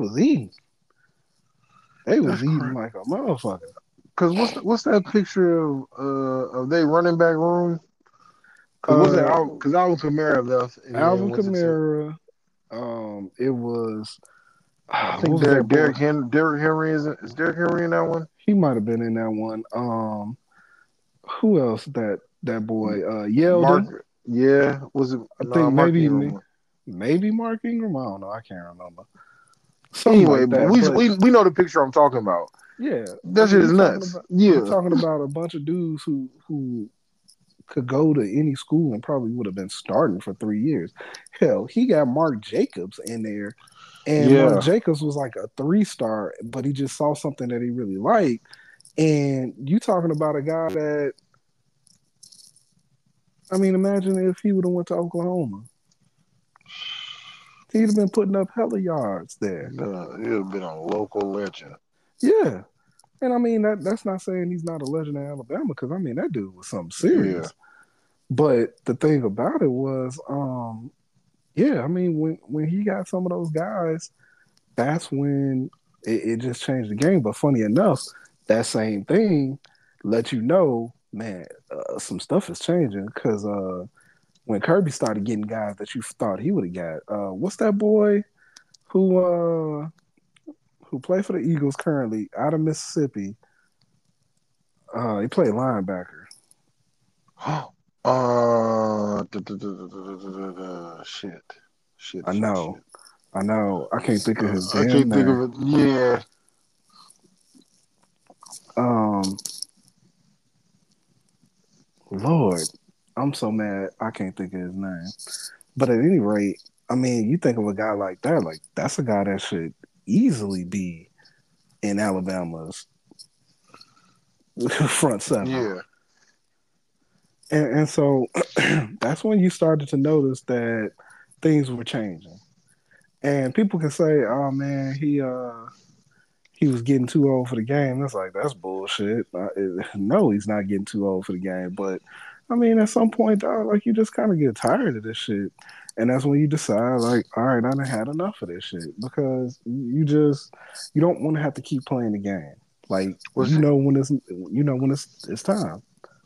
Speaker 1: they
Speaker 2: That's
Speaker 1: was eating
Speaker 2: crazy.
Speaker 1: like a motherfucker.
Speaker 2: Cause what's that picture of they running back room? Cause what's that?
Speaker 1: Uh,
Speaker 2: Cause Alvin Kamara left, and then
Speaker 1: Alvin
Speaker 2: was it?
Speaker 1: Kamara. It was
Speaker 2: I
Speaker 1: what
Speaker 2: think
Speaker 1: was that boy?
Speaker 2: Derrick Henry is Derrick Henry in that one?
Speaker 1: He might have been in that one. Who else? That boy?
Speaker 2: Mark,
Speaker 1: Yeldon.
Speaker 2: yeah, was it?
Speaker 1: I
Speaker 2: Nah,
Speaker 1: think
Speaker 2: Mark Ingram.
Speaker 1: maybe Mark Ingram. I don't know. I can't remember. Something
Speaker 2: Anyway,
Speaker 1: like
Speaker 2: but
Speaker 1: that. But
Speaker 2: we know the picture I'm talking about.
Speaker 1: yeah, I
Speaker 2: That shit
Speaker 1: mean,
Speaker 2: is nuts.
Speaker 1: you
Speaker 2: Yeah,
Speaker 1: talking about a bunch of dudes who could go to any school and probably would have been starting for 3 years. Hell, he got Mark Jacobs in there, and Mark
Speaker 2: Yeah,
Speaker 1: Jacobs was like a 3 star, but he just saw something that he really liked. And you talking about a guy that, I mean, imagine if he would have went to Oklahoma. He'd have been putting up hella yards there.
Speaker 2: he'd have been a local legend.
Speaker 1: Yeah. And I mean that's not saying he's not a legend in Alabama, because I mean that dude was something
Speaker 2: Yeah,
Speaker 1: serious. But the thing about it was, yeah, I mean when he got some of those guys, that's when it just changed the game. But funny enough, that same thing let you know, man, some stuff is changing, because when Kirby started getting guys that you thought he would have got, what's that boy who uh who played for the Eagles currently out of Mississippi? He played linebacker.
Speaker 2: Shit, shit,
Speaker 1: I
Speaker 2: shit,
Speaker 1: know,
Speaker 2: shit.
Speaker 1: I know. I can't think of his
Speaker 2: I
Speaker 1: damn
Speaker 2: can't think
Speaker 1: name.
Speaker 2: of it. Yeah,
Speaker 1: Um, Lord, I'm so mad. I can't think of his name. But at any rate, I mean, you think of a guy like that's a guy that should easily be in Alabama's front seven.
Speaker 2: yeah.
Speaker 1: And so that's when you started to notice that things were changing. And people can say, "Oh man, he was getting too old for the game." It's like that's bullshit. No, he's not getting too old for the game. But I mean, at some point, dog, like you just kind of get tired of this shit, and that's when you decide, like, all right, I done had enough of this shit, because you don't want to have to keep playing the game. Like
Speaker 2: Was he
Speaker 1: you know when it's time.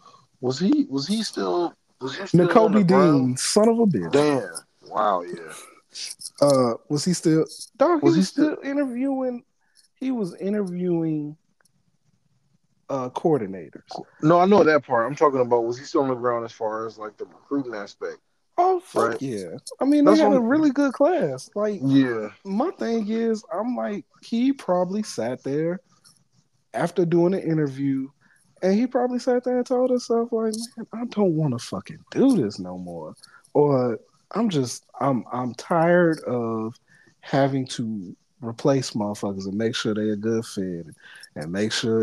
Speaker 2: was he still on the
Speaker 1: N'Kobe
Speaker 2: ground?
Speaker 1: Dean, son of a bitch.
Speaker 2: Damn. Wow. Yeah.
Speaker 1: Was he still? Dog, he
Speaker 2: Was he
Speaker 1: was
Speaker 2: still?
Speaker 1: still interviewing. He was interviewing coordinators.
Speaker 2: No, I know that part. I'm talking about was he still on the ground as far as like the recruiting aspect,
Speaker 1: Oh fuck
Speaker 2: right?
Speaker 1: yeah! I mean, they
Speaker 2: That's
Speaker 1: had a
Speaker 2: what.
Speaker 1: really good class. Like
Speaker 2: Yeah.
Speaker 1: my thing is, I'm like, he probably sat there after doing an interview, and he probably sat there and told himself, like, man, I don't want to fucking do this no more, or I'm tired of having to replace motherfuckers and make sure they're a good fit, and make sure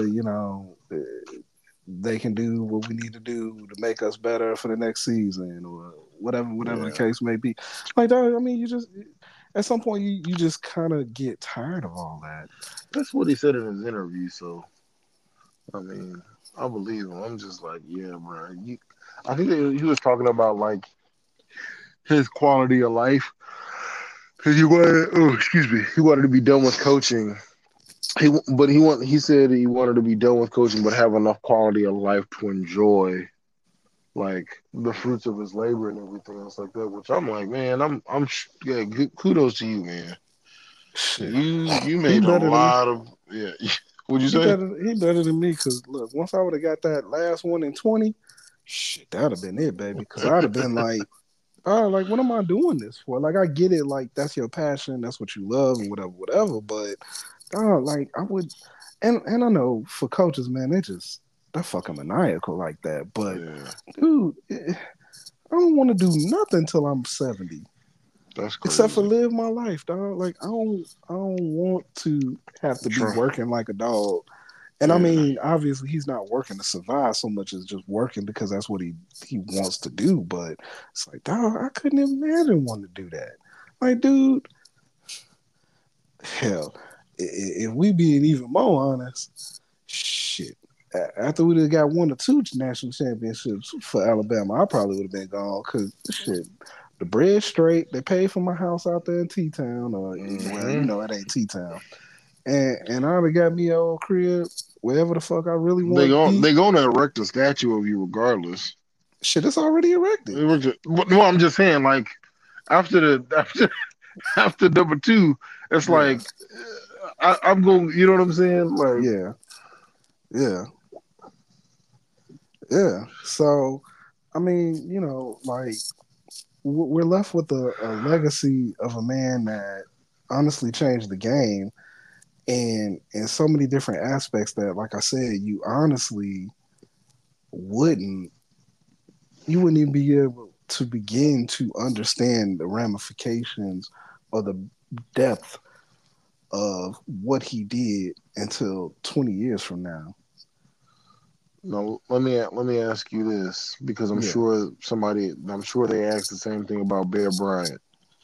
Speaker 1: they can do what we need to do to make us better for the next season, or whatever the
Speaker 2: Yeah.
Speaker 1: case may be. Like, dog, I mean, you just at some point you just kind of get tired of all that.
Speaker 2: That's what he said in his interview. So I mean, I believe him. I'm just like, yeah, bro. I think that he was talking about like his quality of life because he wanted. Oh, excuse me. He wanted to be done with coaching. He said he wanted to be done with coaching, but have enough quality of life to enjoy like the fruits of his labor and everything else like that. Which I'm like, man, yeah. Kudos to you, man.
Speaker 1: Shit,
Speaker 2: You
Speaker 1: he
Speaker 2: made a
Speaker 1: better than me.
Speaker 2: lot of yeah. What'd you say?
Speaker 1: He better than me. Cause look, once I would have got that last one in 20, shit, that'd have been it, baby. Cause I'd have been like, oh, like what am I doing this for? Like I get it, like that's your passion, that's what you love, and whatever. But like I would, and I know for coaches, man, they're fucking maniacal like that. But
Speaker 2: Yeah,
Speaker 1: dude, I don't want to do nothing till I'm 70,
Speaker 2: that's
Speaker 1: except for
Speaker 2: crazy.
Speaker 1: live my life, dog. Like I don't want to have to be
Speaker 2: True.
Speaker 1: working like a dog. And I
Speaker 2: Yeah,
Speaker 1: mean, obviously, he's not working to survive so much as just working because that's what he wants to do. But it's like, dog, I couldn't imagine wanting to do that. Like, dude, hell, if we being even more honest, shit. After we'd have got 1 or 2 national championships for Alabama, I probably would have been gone, because shit, the bread straight. They paid for my house out there in T Town, or well,
Speaker 2: hmm
Speaker 1: it ain't T Town, and I would have got me an old crib wherever the fuck I really
Speaker 2: they
Speaker 1: wanted to
Speaker 2: go
Speaker 1: be.
Speaker 2: they gonna erect a statue of you regardless.
Speaker 1: Shit, it's already erected.
Speaker 2: No, I'm just saying, like after after number 2, it's
Speaker 1: Yeah,
Speaker 2: like I'm going. You know what I'm saying? Like,
Speaker 1: yeah, yeah, yeah. So, I mean, like we're left with a legacy of a man that honestly changed the game, and in so many different aspects that, like I said, you honestly wouldn't you wouldn't even be able to begin to understand the ramifications or the depth of what he did until 20 years from now.
Speaker 2: No, let me ask you this because
Speaker 1: Yeah,
Speaker 2: I'm sure they asked the same thing about Bear Bryant.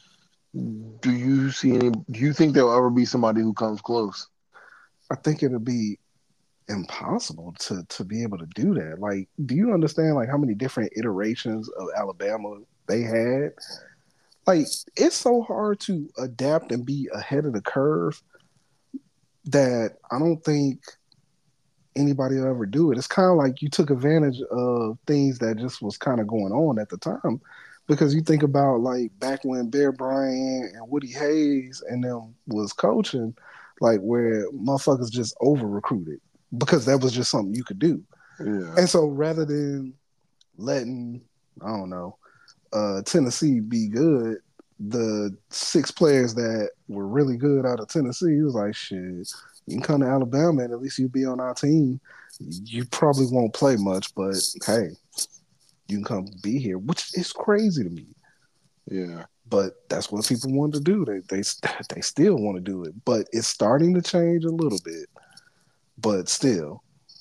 Speaker 2: Do you think there'll ever be somebody who comes close?
Speaker 1: I think it'll be impossible to be able to do that. Like, do you understand like how many different iterations of Alabama they had? Like, it's so hard to adapt and be ahead of the curve that I don't think anybody will ever do it. It's kind of like you took advantage of things that just was kind of going on at the time. Because you think about like back when Bear Bryant and Woody Hayes and them was coaching, like where motherfuckers just over recruited because that was just something you could do.
Speaker 2: Yeah,
Speaker 1: And so rather than letting, I don't know, Tennessee be good, the six players that were really good out of Tennessee, he was like, shit, you can come to Alabama and at least you'll be on our team. You probably won't play much, but hey, you can come be here, which is crazy to me.
Speaker 2: yeah.
Speaker 1: But that's what people want to do. They still want to do it, but it's starting to change a little bit. But still,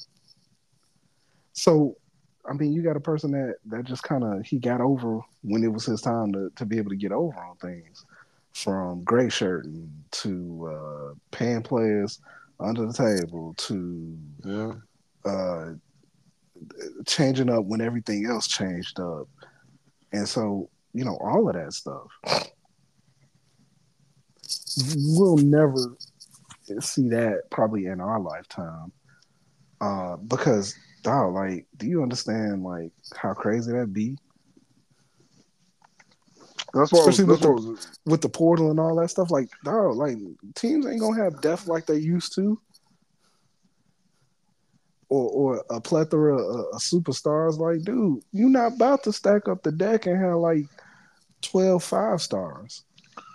Speaker 1: so I mean, you got a person that just kind of he got over when it was his time to be able to get over on things, from gray shirting to paying players under the table to
Speaker 2: Yeah.
Speaker 1: uh, changing up when everything else changed up, and so all of that stuff we'll never see that probably in our lifetime, because dog, like, do you understand like how crazy that be? Especially
Speaker 2: That's what I was.
Speaker 1: with the portal and all that stuff. Like, dog, like teams ain't gonna have depth like they used to, or a plethora of superstars. Like, dude, you not about to stack up the deck and have like 12 5 stars.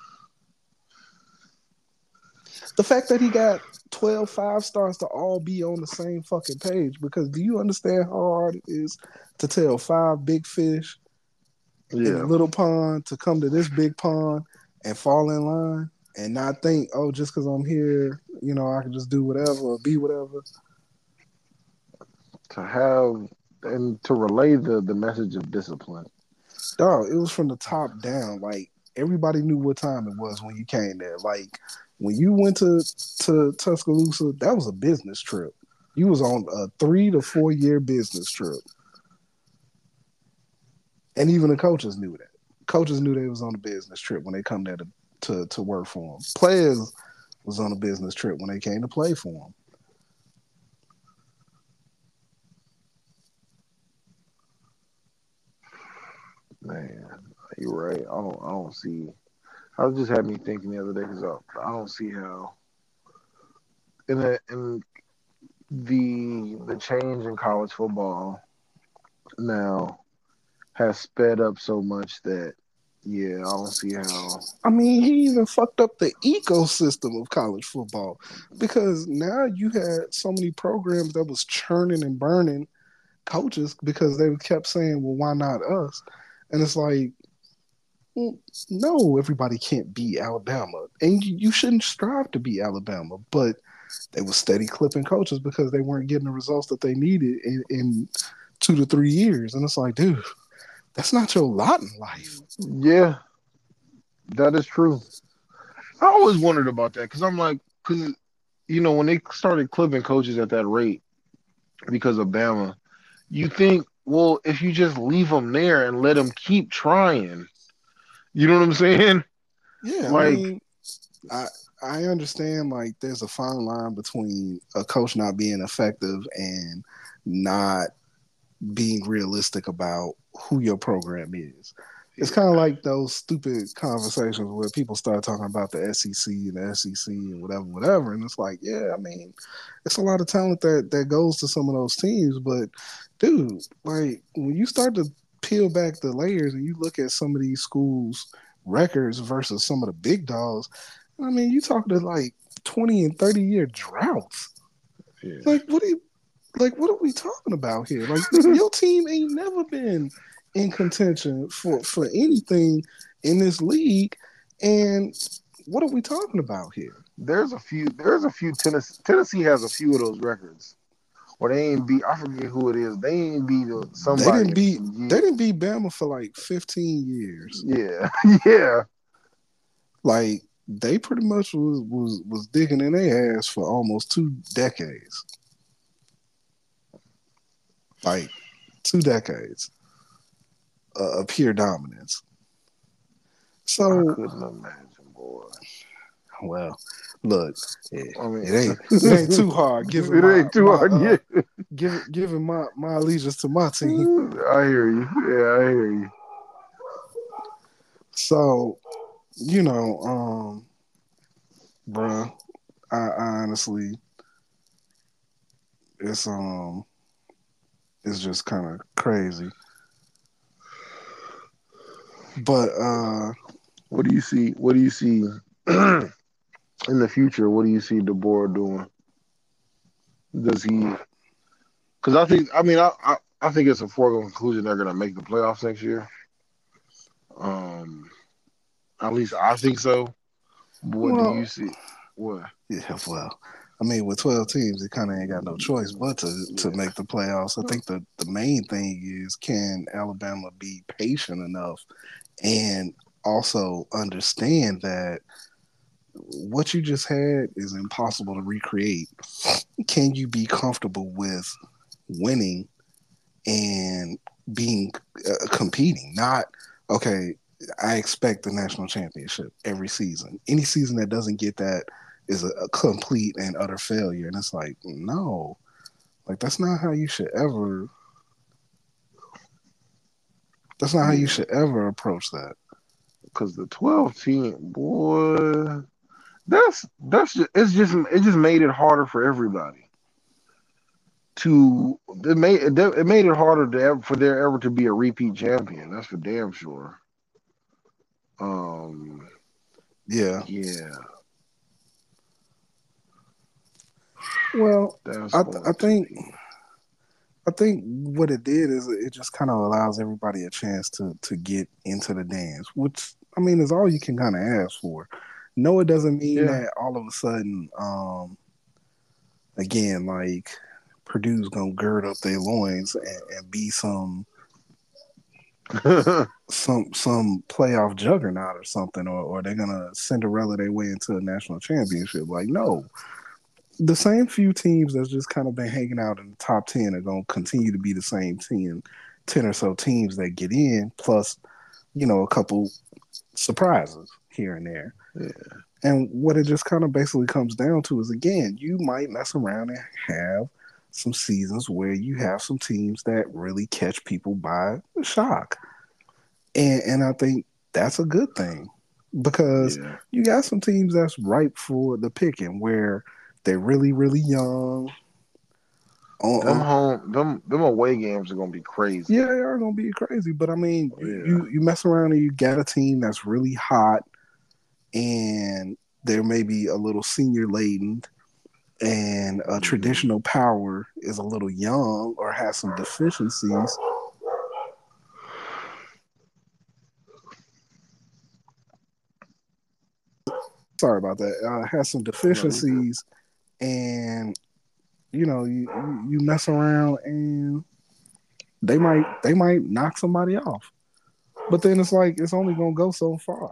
Speaker 1: The fact that he got 12 5 stars to all be on the same fucking page, because do you understand how hard it is to tell five big fish in a
Speaker 2: Yeah.
Speaker 1: little pond to come to this big pond and fall in line and not think, oh, just because I'm here, I can just do whatever or be whatever.
Speaker 2: To have and to relay the message of discipline.
Speaker 1: Dog, it was from the top down. Like, everybody knew what time it was when you came there. Like, when you went to Tuscaloosa, that was a business trip. You was on a 3 to 4 year business trip. And even the coaches knew that. Coaches knew they was on a business trip when they come there to work for them. Players was on a business trip when they came to play for them.
Speaker 2: Man, you're right. I don't see. I was just had me thinking the other day because I don't see how in the change in college football now has sped up so much that yeah, I don't see how.
Speaker 1: I mean, he even fucked up the ecosystem of college football, because now you had so many programs that was churning and burning coaches because they kept saying, well, why not us? And it's like, well, no, everybody can't be Alabama. And you shouldn't strive to be Alabama. But they were steady clipping coaches because they weren't getting the results that they needed in 2 to 3 years. And it's like, dude, that's not your lot in life.
Speaker 2: Yeah, that is true. I always wondered about that because I'm like, because when they started clipping coaches at that rate because of Bama, you think, well, if you just leave them there and let them keep trying, you know what I'm saying?
Speaker 1: Yeah, I
Speaker 2: Like,
Speaker 1: mean, I I understand like there's a fine line between a coach not being effective and not being realistic about who your program is. It's kind of
Speaker 2: yeah,
Speaker 1: like those stupid conversations where people start talking about the SEC and the SEC and whatever, whatever. And it's like, yeah, I mean, it's a lot of talent that goes to some of those teams. But, dude, like, when you start to peel back the layers and you look at some of these schools' records versus some of the big dogs, I mean, you talking to like 20 and 30-year droughts.
Speaker 2: yeah.
Speaker 1: Like, what are we talking about here? Like, your team ain't never been in contention for anything in this league. And what are we talking about here?
Speaker 2: There's a few Tennessee has a few of those records where they ain't beat. I forget who it is. They ain't beat
Speaker 1: They
Speaker 2: somebody
Speaker 1: didn't
Speaker 2: in
Speaker 1: beat
Speaker 2: some
Speaker 1: they didn't
Speaker 2: years.
Speaker 1: beat Bama for like 15 years.
Speaker 2: Yeah, yeah,
Speaker 1: Like they pretty much was digging in their ass for almost 2 decades. Like 2 decades of pure dominance.
Speaker 2: I
Speaker 1: So,
Speaker 2: couldn't imagine, boy.
Speaker 1: well, look, it,
Speaker 2: I mean,
Speaker 1: it ain't too hard giving
Speaker 2: it ain't too hard. Yeah,
Speaker 1: giving my allegiance to my team.
Speaker 2: I hear you. Yeah, I hear you.
Speaker 1: So, you know, bruh, I honestly, it's it's just kind of crazy. But
Speaker 2: What do you see? What do you see in the future? What do you see DeBoer doing? Does he? Because I think, I think it's a foregone conclusion they're going to make the playoffs next year. Um, at least I think so. But what do you
Speaker 1: well,
Speaker 2: see? What?
Speaker 1: yeah, well, I mean, with 12 teams, it kind of ain't got no choice but to
Speaker 2: Yeah.
Speaker 1: make the playoffs. I think the main thing is, can Alabama be patient enough and also understand that what you just had is impossible to recreate? Can you be comfortable with winning and being competing? Not, okay, I expect the national championship every season. Any season that doesn't get that is a complete and utter failure. And it's like, no, like that's not how you
Speaker 2: Yeah.
Speaker 1: should ever approach that.
Speaker 2: Because the 12 team, boy, that's just, it just made it harder for everybody to it made it harder to ever, for there ever to be a repeat champion. That's for damn sure. Um,
Speaker 1: Yeah.
Speaker 2: yeah,
Speaker 1: Well,
Speaker 2: that's
Speaker 1: I th-
Speaker 2: going to be.
Speaker 1: I think what it did is it just kind of allows everybody a chance to get into the dance, which I mean is all you can kind of ask for. No, it doesn't mean
Speaker 2: Yeah.
Speaker 1: that all of a sudden, again, like Purdue's gonna gird up their loins and be some playoff juggernaut or something, or they're gonna Cinderella their way into a national championship. Like, no, the same few teams that's just kind of been hanging out in the top 10 are going to continue to be the same 10 or so teams that get in, plus, a couple surprises here and there.
Speaker 2: Yeah.
Speaker 1: And what it just kind of basically comes down to is, again, you might mess around and have some seasons where you have some teams that really catch people by shock. And I think that's a good thing, because
Speaker 2: Yeah.
Speaker 1: you got some teams that's ripe for the picking, where they're really, really young.
Speaker 2: Them away games are gonna be crazy.
Speaker 1: Yeah, they are gonna be crazy. But I mean,
Speaker 2: Yeah.
Speaker 1: you mess around and you got a team that's really hot, and they're maybe a little senior laden, and a
Speaker 2: Hmm.
Speaker 1: traditional power is a little young or has some deficiencies. Sorry about that. Has some
Speaker 2: No, you good.
Speaker 1: deficiencies, and you mess around and they might knock somebody off. But then it's like it's only gonna go so far.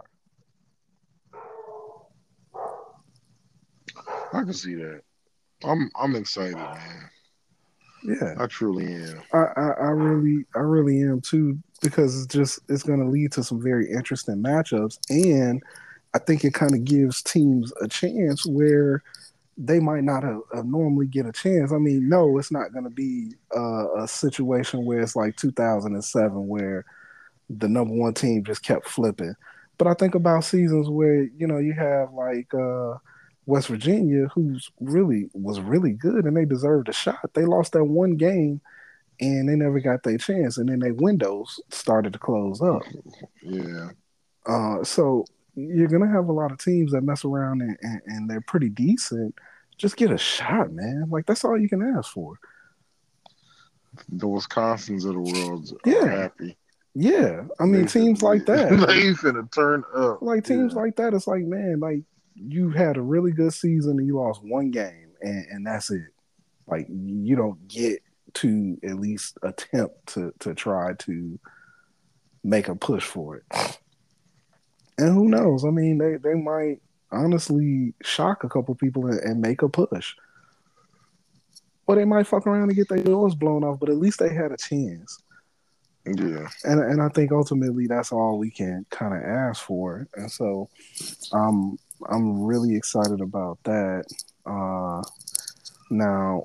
Speaker 2: I can see that. I'm excited, man.
Speaker 1: Yeah.
Speaker 2: I truly am.
Speaker 1: I really am too, because it's going to lead to some very interesting matchups, and I think it kind of gives teams a chance where they might not normally get a chance. I mean, no, it's not going to be a situation where it's like 2007 where the number one team just kept flipping. But I think about seasons where you have like West Virginia, who's really was really good and they deserved a shot. They lost that one game and they never got their chance, and then their windows started to close up.
Speaker 2: Yeah.
Speaker 1: So you're gonna have a lot of teams that mess around and they're pretty decent. Just get a shot, man. Like, that's all you can ask for.
Speaker 2: The Wisconsins of the world are
Speaker 1: Yeah,
Speaker 2: happy.
Speaker 1: Yeah, I
Speaker 2: They
Speaker 1: mean
Speaker 2: finna
Speaker 1: teams like
Speaker 2: get,
Speaker 1: that,
Speaker 2: they finna turn up.
Speaker 1: like teams
Speaker 2: Yeah.
Speaker 1: like that. It's like, man, like you had a really good season and you lost one game, and that's it. Like you don't get to at least attempt to try to make a push for it. And who knows? I mean, they might honestly shock a couple people and make a push. Or they might fuck around and get their doors blown off, but at least they had a chance.
Speaker 2: Yeah.
Speaker 1: And I think ultimately that's all we can kind of ask for. And so I'm I'm really excited about that. Uh, now,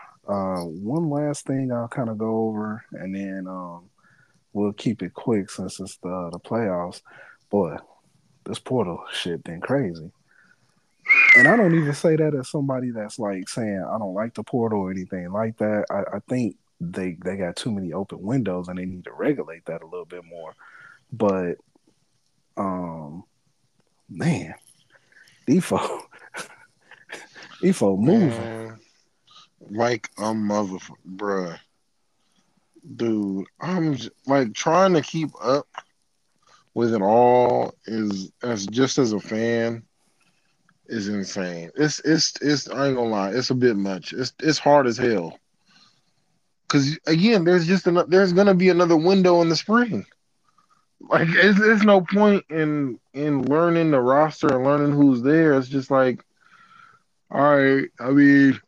Speaker 1: one last thing I'll kind of go over, and then we'll keep it quick since it's the playoffs. Boy, this portal shit been crazy. And I don't even say that as somebody that's like saying I don't like the portal or anything like that. I think they got too many open windows and they need to regulate that a little bit more. But um, man, Defo, Defo moving.
Speaker 2: Man, like a motherfucker, bruh. Dude, like trying to keep up with it all is as just as a fan is insane. It's I ain't gonna lie, it's a bit much. It's hard as hell. Cause again, there's gonna be another window in the spring. Like it's no point in learning the roster and learning who's there. It's just like, all right, I mean,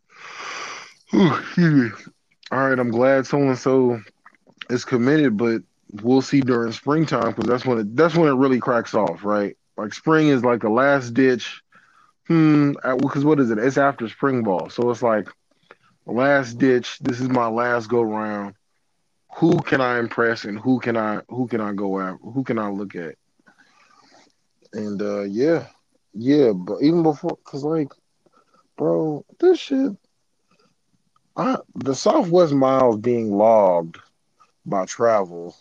Speaker 2: excuse me. All right, I'm glad so and so is committed, but we'll see during springtime because that's when it really cracks off, right? Like spring is like the last ditch. Because what is it? It's after spring ball, so it's like last ditch. This is my last go round. Who can I impress and who can I go at? Who can I look at? And yeah, yeah. But even before, cause like, bro, this shit. The Southwest miles being logged by travel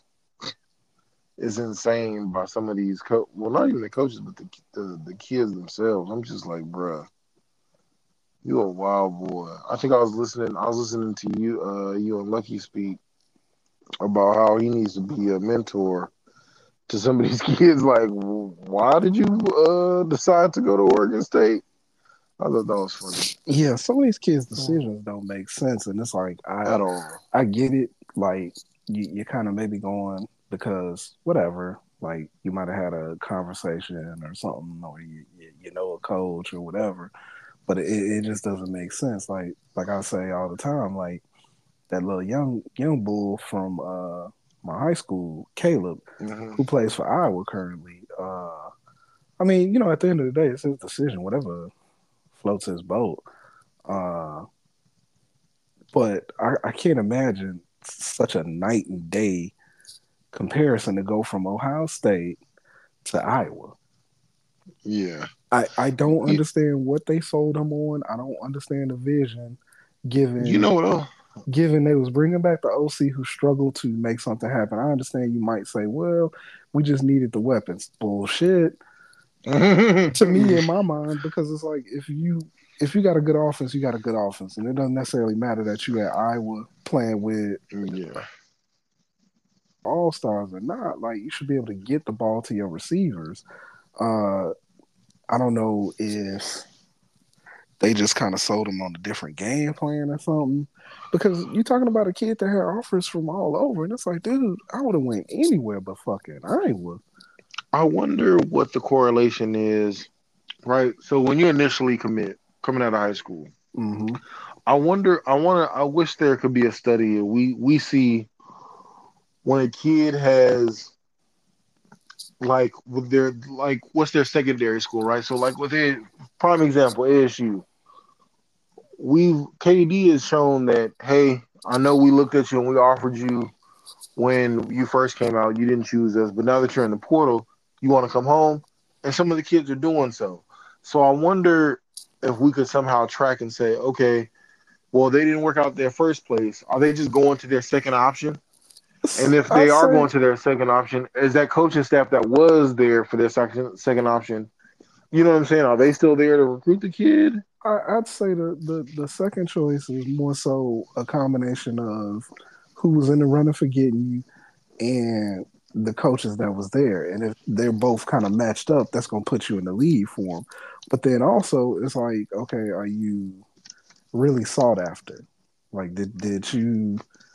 Speaker 2: is insane by some of these well, not even the coaches, but the kids themselves. I'm just like, bruh, you a wild boy. I think I was listening to you and Lucky speak about how he needs to be a mentor to some of these kids. Like, why did you decide to go to Oregon State? I thought that was funny
Speaker 1: Yeah, some of these kids' decisions don't make sense, and it's like
Speaker 2: at all.
Speaker 1: I get it. Like you kind of maybe going because whatever. Like you might have had a conversation or something, or you know a coach or whatever, but it just doesn't make sense. Like I say all the time, like that little young bull from my high school, Caleb,
Speaker 2: Hmm.
Speaker 1: who plays for Iowa currently. I mean, you know, at the end of the day, it's his decision. Whatever floats his boat. Uh, but I can't imagine such a night and day comparison to go from Ohio State to Iowa.
Speaker 2: Yeah.
Speaker 1: I don't
Speaker 2: You,
Speaker 1: understand what they sold him on. I don't understand the vision,
Speaker 2: you
Speaker 1: given
Speaker 2: know what else?
Speaker 1: given they was bringing back the OC who struggled to make something happen. I understand you might say, well, we just needed the weapons. Bullshit to me in my mind, because it's like if you got a good offense, you got a good offense, and it doesn't necessarily matter that you at Iowa playing with
Speaker 2: Yeah.
Speaker 1: all stars or not. Like you should be able to get the ball to your receivers. Uh, I don't know if they just kind of sold him on a different game plan or something. Because you're talking about a kid that had offers from all over, and it's like, dude, I would have went anywhere but fucking Iowa.
Speaker 2: I wonder what the correlation is, right? So when you initially commit coming out of high school,
Speaker 1: Mm-hmm.
Speaker 2: I wish there could be a study. We see when a kid has like with their like what's their secondary school, right? So like with it, prime example ASU, we've KD has shown that hey, I know we looked at you and we offered you when you first came out, you didn't choose us, but now that you're in the portal, you want to come home, and some of the kids are doing so. So I wonder if we could somehow track and say, okay, well they didn't work out their first place. Are they just going to their second option? And if
Speaker 1: I
Speaker 2: they are
Speaker 1: say
Speaker 2: going to their second option, is that coaching staff that was there for their second option? You know what I'm saying? Are they still there to recruit the kid?
Speaker 1: I'd say the second choice is more so a combination of who was in the running for getting you and the coaches that was there, and if they're both kind of matched up, that's gonna put you in the lead for them. But then also, it's like, okay, are you really sought after? Like, did you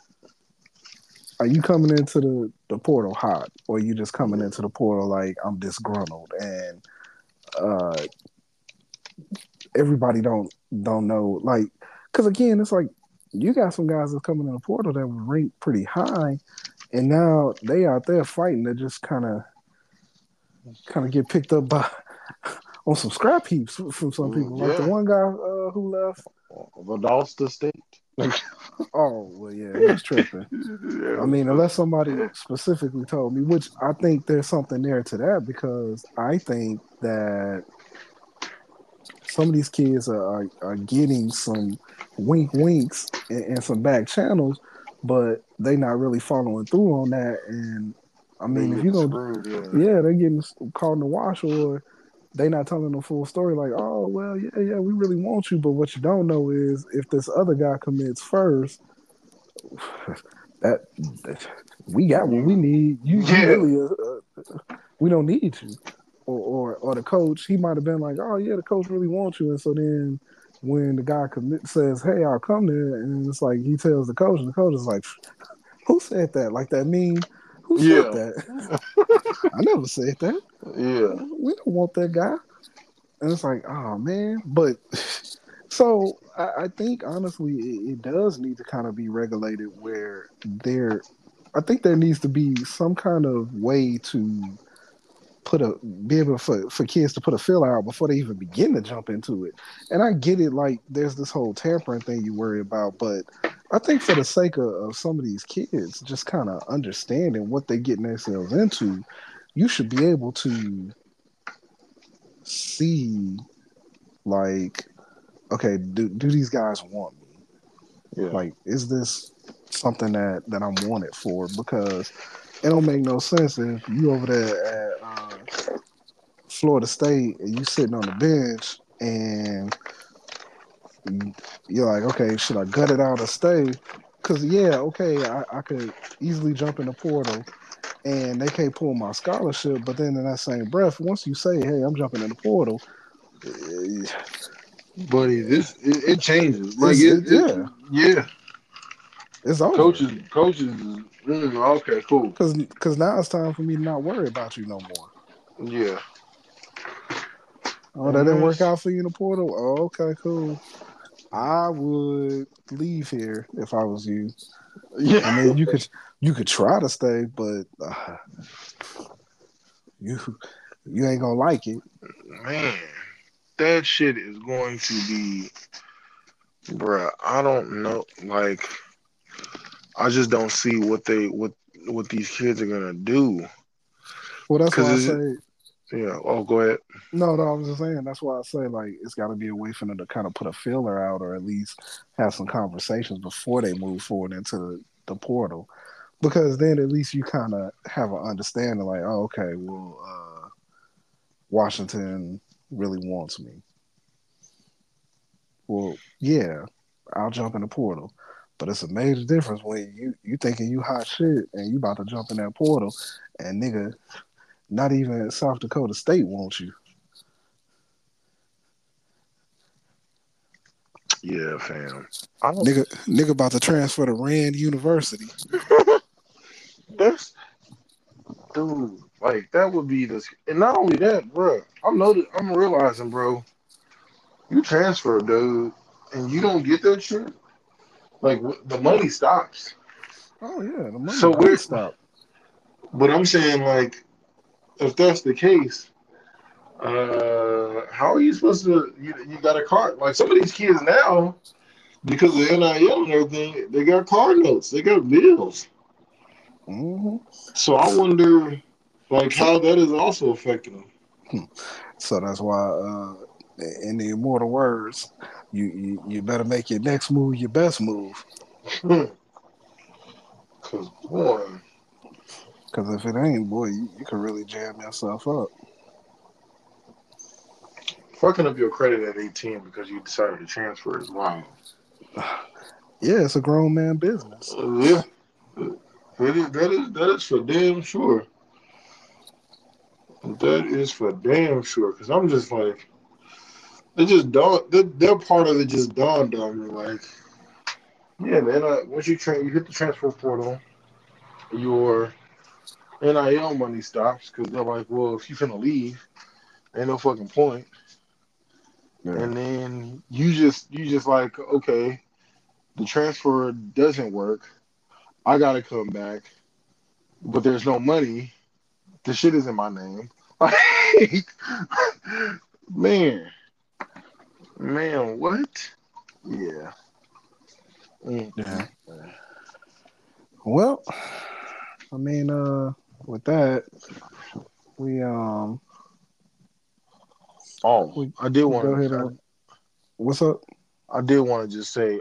Speaker 1: are you coming into the portal hot, or are you just coming into the portal like I'm disgruntled and uh everybody don't know, like, because again, it's like you got some guys that's coming in the portal that were ranked pretty high, and now they out there fighting to just kind of get picked up by on some scrap heaps from some people. Like the
Speaker 2: Yeah,
Speaker 1: one guy who left.
Speaker 2: Valdosta State.
Speaker 1: Oh well, yeah, he was tripping. I mean, unless somebody specifically told me, which I think there's something there to that, because I think that some of these kids are getting some winks and some back channels, but they not really following through on that. And I
Speaker 2: They
Speaker 1: mean, if you
Speaker 2: getting
Speaker 1: go,
Speaker 2: screwed. Yeah,
Speaker 1: yeah, they're getting caught in the wash, or they not telling the full story. Like, oh well, yeah, we really want you, but what you don't know is if this other guy commits first, that, that we got what we need. You
Speaker 2: yeah,
Speaker 1: really we don't need you. Or the coach, he might have been like, oh yeah, the coach really wants you, and so then when the guy says, hey, I'll come there, and it's like he tells the coach, and the coach is like, who said that? Like that mean? Who said
Speaker 2: yeah,
Speaker 1: that? I never said that.
Speaker 2: yeah,
Speaker 1: We don't want that guy. And it's like, oh man. But so I think honestly, it does need to kind of be regulated where I think there needs to be some kind of way to be able for kids to put a feel out before they even begin to jump into it. And I get it, like there's this whole tampering thing you worry about, but I think for the sake of some of these kids just kind of understanding what they're getting themselves into, you should be able to see, like, okay, do these guys want me?
Speaker 2: yeah.
Speaker 1: Like, is this something that I'm wanted for? Because it don't make no sense if you over there at Florida State and you sitting on the bench and you're like, okay, should I gut it out or stay? Because yeah, okay, I could easily jump in the portal and they can't pull my scholarship, but then in that same breath, once you say, hey, I'm jumping in the portal, eh,
Speaker 2: Buddy, it changes. Like
Speaker 1: yeah,
Speaker 2: yeah.
Speaker 1: it's over.
Speaker 2: Coaches. Okay, cool.
Speaker 1: Because now it's time for me to not worry about you no more.
Speaker 2: Yeah,
Speaker 1: Oh, that
Speaker 2: and
Speaker 1: didn't work out for you in the portal. Oh, okay, cool. I would leave here if I was you. I
Speaker 2: yeah,
Speaker 1: mean, you could try to stay, but you you ain't gonna like it.
Speaker 2: man, that shit is going to be, bruh. I don't know. Like, I just don't see what these kids are gonna do.
Speaker 1: Well, that's
Speaker 2: Cause
Speaker 1: why I
Speaker 2: is
Speaker 1: say
Speaker 2: yeah. Oh, go ahead.
Speaker 1: no. I was just saying that's why I say like it's got to be a way for them to kind of put a filler out, or at least have some conversations before they move forward into the portal, because then at least you kind of have an understanding. Like, oh, okay, well, Washington really wants me. Well, yeah, I'll jump in the portal. But it's a major difference when you thinking you hot shit and you about to jump in that portal, and nigga, not even South Dakota State wants you.
Speaker 2: Yeah, fam. I don't.
Speaker 1: Nigga about to transfer to Rand University.
Speaker 2: That's dude. Like that would be this. And not only that, bro. I'm realizing, bro. You transfer, dude, and you don't get that shit. Like the money stops.
Speaker 1: Oh yeah, the money
Speaker 2: So
Speaker 1: been
Speaker 2: we're.
Speaker 1: stopped.
Speaker 2: But I'm saying, like, if that's the case, how are you supposed to? You got a card. Like some of these kids now, because of NIL and everything, they got card notes. They got bills.
Speaker 1: Hmm.
Speaker 2: So I wonder, like,
Speaker 1: So,
Speaker 2: how that is also affecting
Speaker 1: so that's why, in the immortal words, you better make your next move your best move.
Speaker 2: them. Cause boy,
Speaker 1: Because if it ain't, boy, you can really jam yourself up.
Speaker 2: fucking up your credit at 18 because you decided to transfer is wild.
Speaker 1: Yeah, it's a grown man business.
Speaker 2: Yeah, That is for damn sure. That is for damn sure. Because I'm just like, it just dawned. Their part of it just dawned on me. Like, yeah, man. Once you hit the transfer portal, your NIL money stops because they're like, well, if you finna leave, ain't no fucking point.
Speaker 1: Yeah.
Speaker 2: And then you just like, okay, the transfer doesn't work. I gotta come back, but there's no money. The shit is in my name. Like, man, man, what? Yeah.
Speaker 1: Yeah.
Speaker 2: Mm.
Speaker 1: Well, I mean, with that, we
Speaker 2: Oh,
Speaker 1: we
Speaker 2: I did
Speaker 1: we go
Speaker 2: want
Speaker 1: ahead
Speaker 2: to.
Speaker 1: and what's up?
Speaker 2: I did want to just say,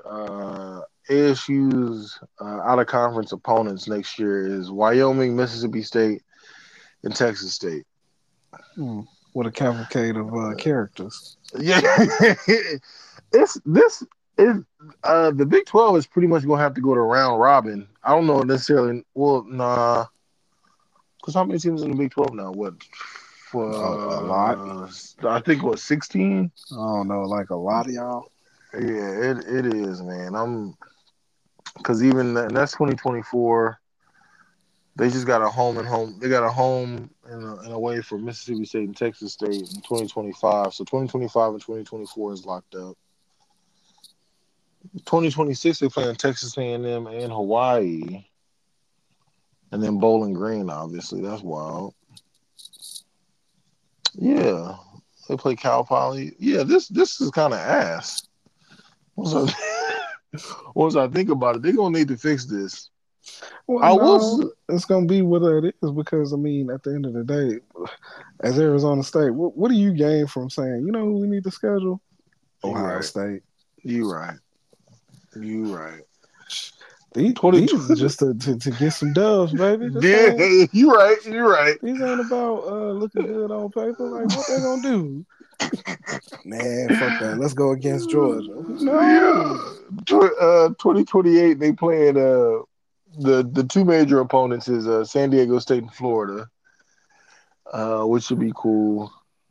Speaker 2: ASU's out of conference opponents next year is Wyoming, Mississippi State, and Texas State.
Speaker 1: Hmm. What a cavalcade of characters.
Speaker 2: Yeah, it's this is the Big 12 is pretty much gonna have to go to round robin. I don't know necessarily. Well, nah, because how many teams in the Big 12 now? What for?
Speaker 1: A lot.
Speaker 2: I think what 16.
Speaker 1: I don't know, like a lot of y'all.
Speaker 2: Yeah, it is, man. I'm because even and that's 2024. They just got a home and home. They got a home and away for Mississippi State and Texas State in 2025. So 2025 and 2024 is locked up. 2026 they playing Texas A&M and Hawaii, and then Bowling Green. Obviously, that's wild. Yeah, they play Cal Poly. Yeah, this is kind of ass. Once I, once I think about it, they're gonna need to fix this.
Speaker 1: Well,
Speaker 2: I was.
Speaker 1: no, it's gonna be what it is because I mean, at the end of the day, as Arizona State, what do you gain from saying, you know, who we need to schedule?
Speaker 2: You
Speaker 1: Ohio
Speaker 2: right.
Speaker 1: State.
Speaker 2: You right. You right.
Speaker 1: These are
Speaker 2: 2020.
Speaker 1: just to get some dubs, baby. This
Speaker 2: Yeah,
Speaker 1: ain't
Speaker 2: you right. You right.
Speaker 1: these ain't about looking good on paper. Like what they gonna do? Man, fuck that. Let's go against Georgia.
Speaker 2: Yeah.
Speaker 1: No.
Speaker 2: 2028 they playing the two major opponents is San Diego State and Florida, which should be cool.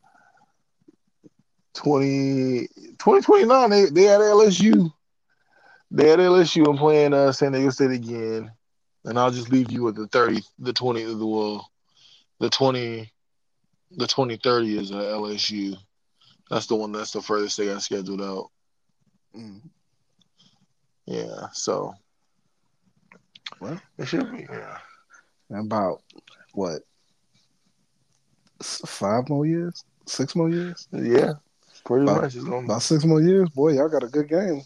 Speaker 2: 2029 they at LSU. They at LSU and playing San Diego State again. And I'll just leave you with the 30, the 20, the 20, the 2030 is LSU. That's the one. That's the furthest they got scheduled out.
Speaker 1: Mm.
Speaker 2: Yeah, so
Speaker 1: Well,
Speaker 2: it should be. Yeah,
Speaker 1: about what 5 more years, 6 more years,
Speaker 2: yeah, pretty
Speaker 1: about
Speaker 2: much. It's gonna.
Speaker 1: about 6 more years. Boy, y'all got a good game.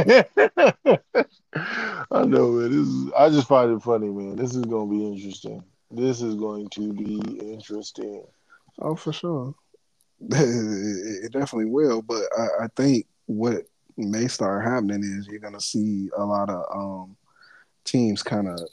Speaker 2: I know, man. I just find it funny, man. This is gonna be interesting. This is going to be interesting.
Speaker 1: Oh, for sure. It definitely will. But I think what may start happening is you're gonna see a lot of teams kind of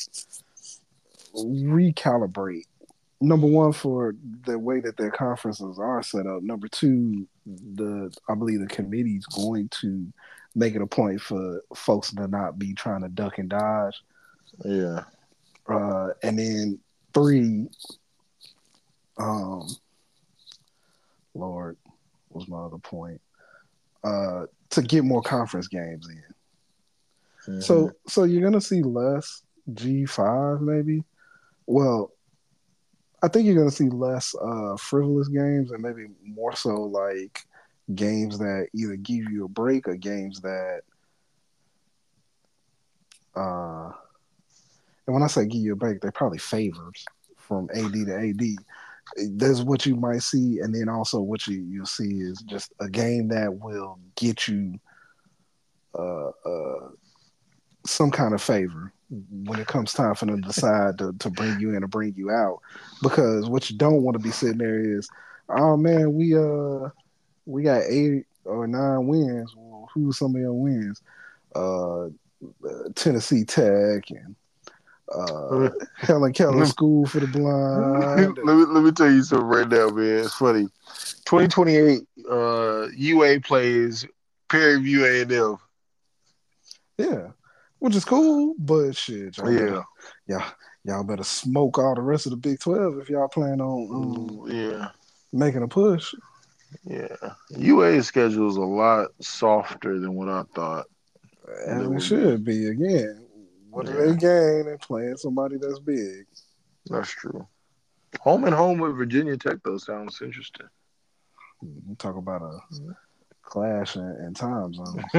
Speaker 1: recalibrate. Number one, for the way that their conferences are set up. Number two, I believe the committee's going to make it a point for folks to not be trying to duck and dodge.
Speaker 2: Yeah.
Speaker 1: And then three, um, Lord, was my other point? To get more conference games in.
Speaker 2: Mm-hmm.
Speaker 1: So you're gonna see less G5 maybe. Well, I think you're gonna see less frivolous games and maybe more so like games that either give you a break or games that uh and when I say give you a break, they're probably favors from AD to AD. That's what you might see, and then also what you'll see is just a game that will get you uh, uh, some kind of favor when it comes time for them to decide to bring you in or bring you out. Because what you don't want to be sitting there is, oh man, we got 8 or 9 wins. Well, who's some of your wins? Uh, Tennessee Tech and
Speaker 2: Let
Speaker 1: Helen Keller
Speaker 2: me,
Speaker 1: School for the Blind.
Speaker 2: let me tell you something right now, man. It's funny. 2028, UA plays Prairie View A&M.
Speaker 1: Yeah. which is cool. But shit,
Speaker 2: Yeah.
Speaker 1: y'all y'all better smoke all the rest of the Big 12 if y'all plan on
Speaker 2: Yeah.
Speaker 1: making a push.
Speaker 2: Yeah. UA schedule is a lot softer than what I thought they
Speaker 1: As it
Speaker 2: would be.
Speaker 1: should be. Again, what do they
Speaker 2: Yeah,
Speaker 1: gain in playing somebody that's big?
Speaker 2: that's true. Home and home with Virginia Tech though sounds interesting.
Speaker 1: You talk about a clash in time zones.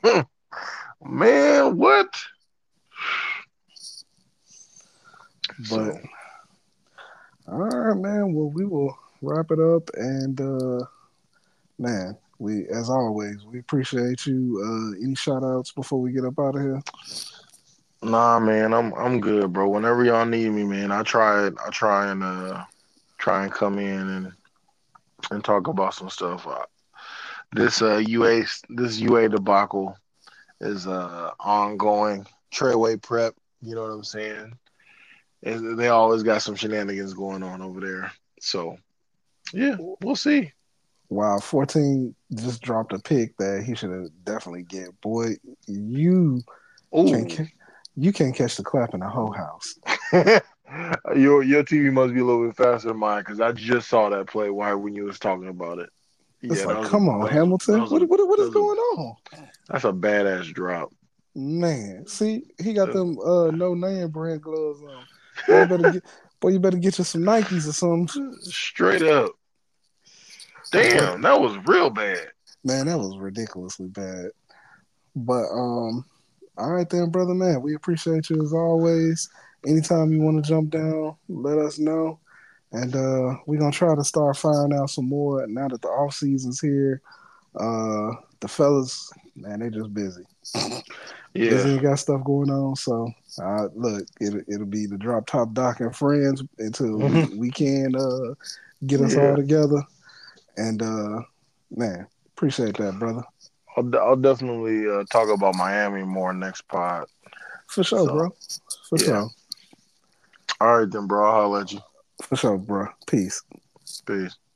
Speaker 2: Man, what?
Speaker 1: But
Speaker 2: So
Speaker 1: all right, man. Well, we will wrap it up, and man, we as always we appreciate you. Any shout outs before we get up out of here?
Speaker 2: nah, man, I'm good, bro. Whenever y'all need me, man, I try and come in and talk about some stuff. This UA debacle is ongoing. Treyway prep, you know what I'm saying? And they always got some shenanigans going on over there. So yeah, we'll see.
Speaker 1: Wow, 14 just dropped a pick that he should have definitely get. Boy, you can't
Speaker 2: Ooh.
Speaker 1: ca- you can't catch the clap in the whole house.
Speaker 2: Your TV must be a little bit faster than mine because I just saw that play. Why when you was talking about it?
Speaker 1: It's
Speaker 2: Yeah,
Speaker 1: like, come on, Hamilton. What
Speaker 2: that
Speaker 1: is
Speaker 2: was a
Speaker 1: going on?
Speaker 2: that's a badass drop.
Speaker 1: Man, see, he got
Speaker 2: That's-
Speaker 1: them no name brand gloves on. Boy, you better get you some Nikes or something.
Speaker 2: Straight up.
Speaker 1: But
Speaker 2: Damn, that was real bad.
Speaker 1: man, that was ridiculously bad. But all right then, brother man. We appreciate you as always. Anytime you want to jump down, let us know. And we're gonna try to start firing out some more now that the off season's here. The fellas, man, they just busy.
Speaker 2: Yeah,
Speaker 1: Busy and got stuff going on. So look, it'll be the drop top doc and friends until we can get us all
Speaker 2: yeah.
Speaker 1: together. And man, appreciate that, brother.
Speaker 2: I'll definitely talk about Miami more next pod.
Speaker 1: For sure,
Speaker 2: So
Speaker 1: bro. For
Speaker 2: yeah.
Speaker 1: sure.
Speaker 2: All right then, bro. I'll holler at you.
Speaker 1: For sure, bro. Peace.
Speaker 2: Peace.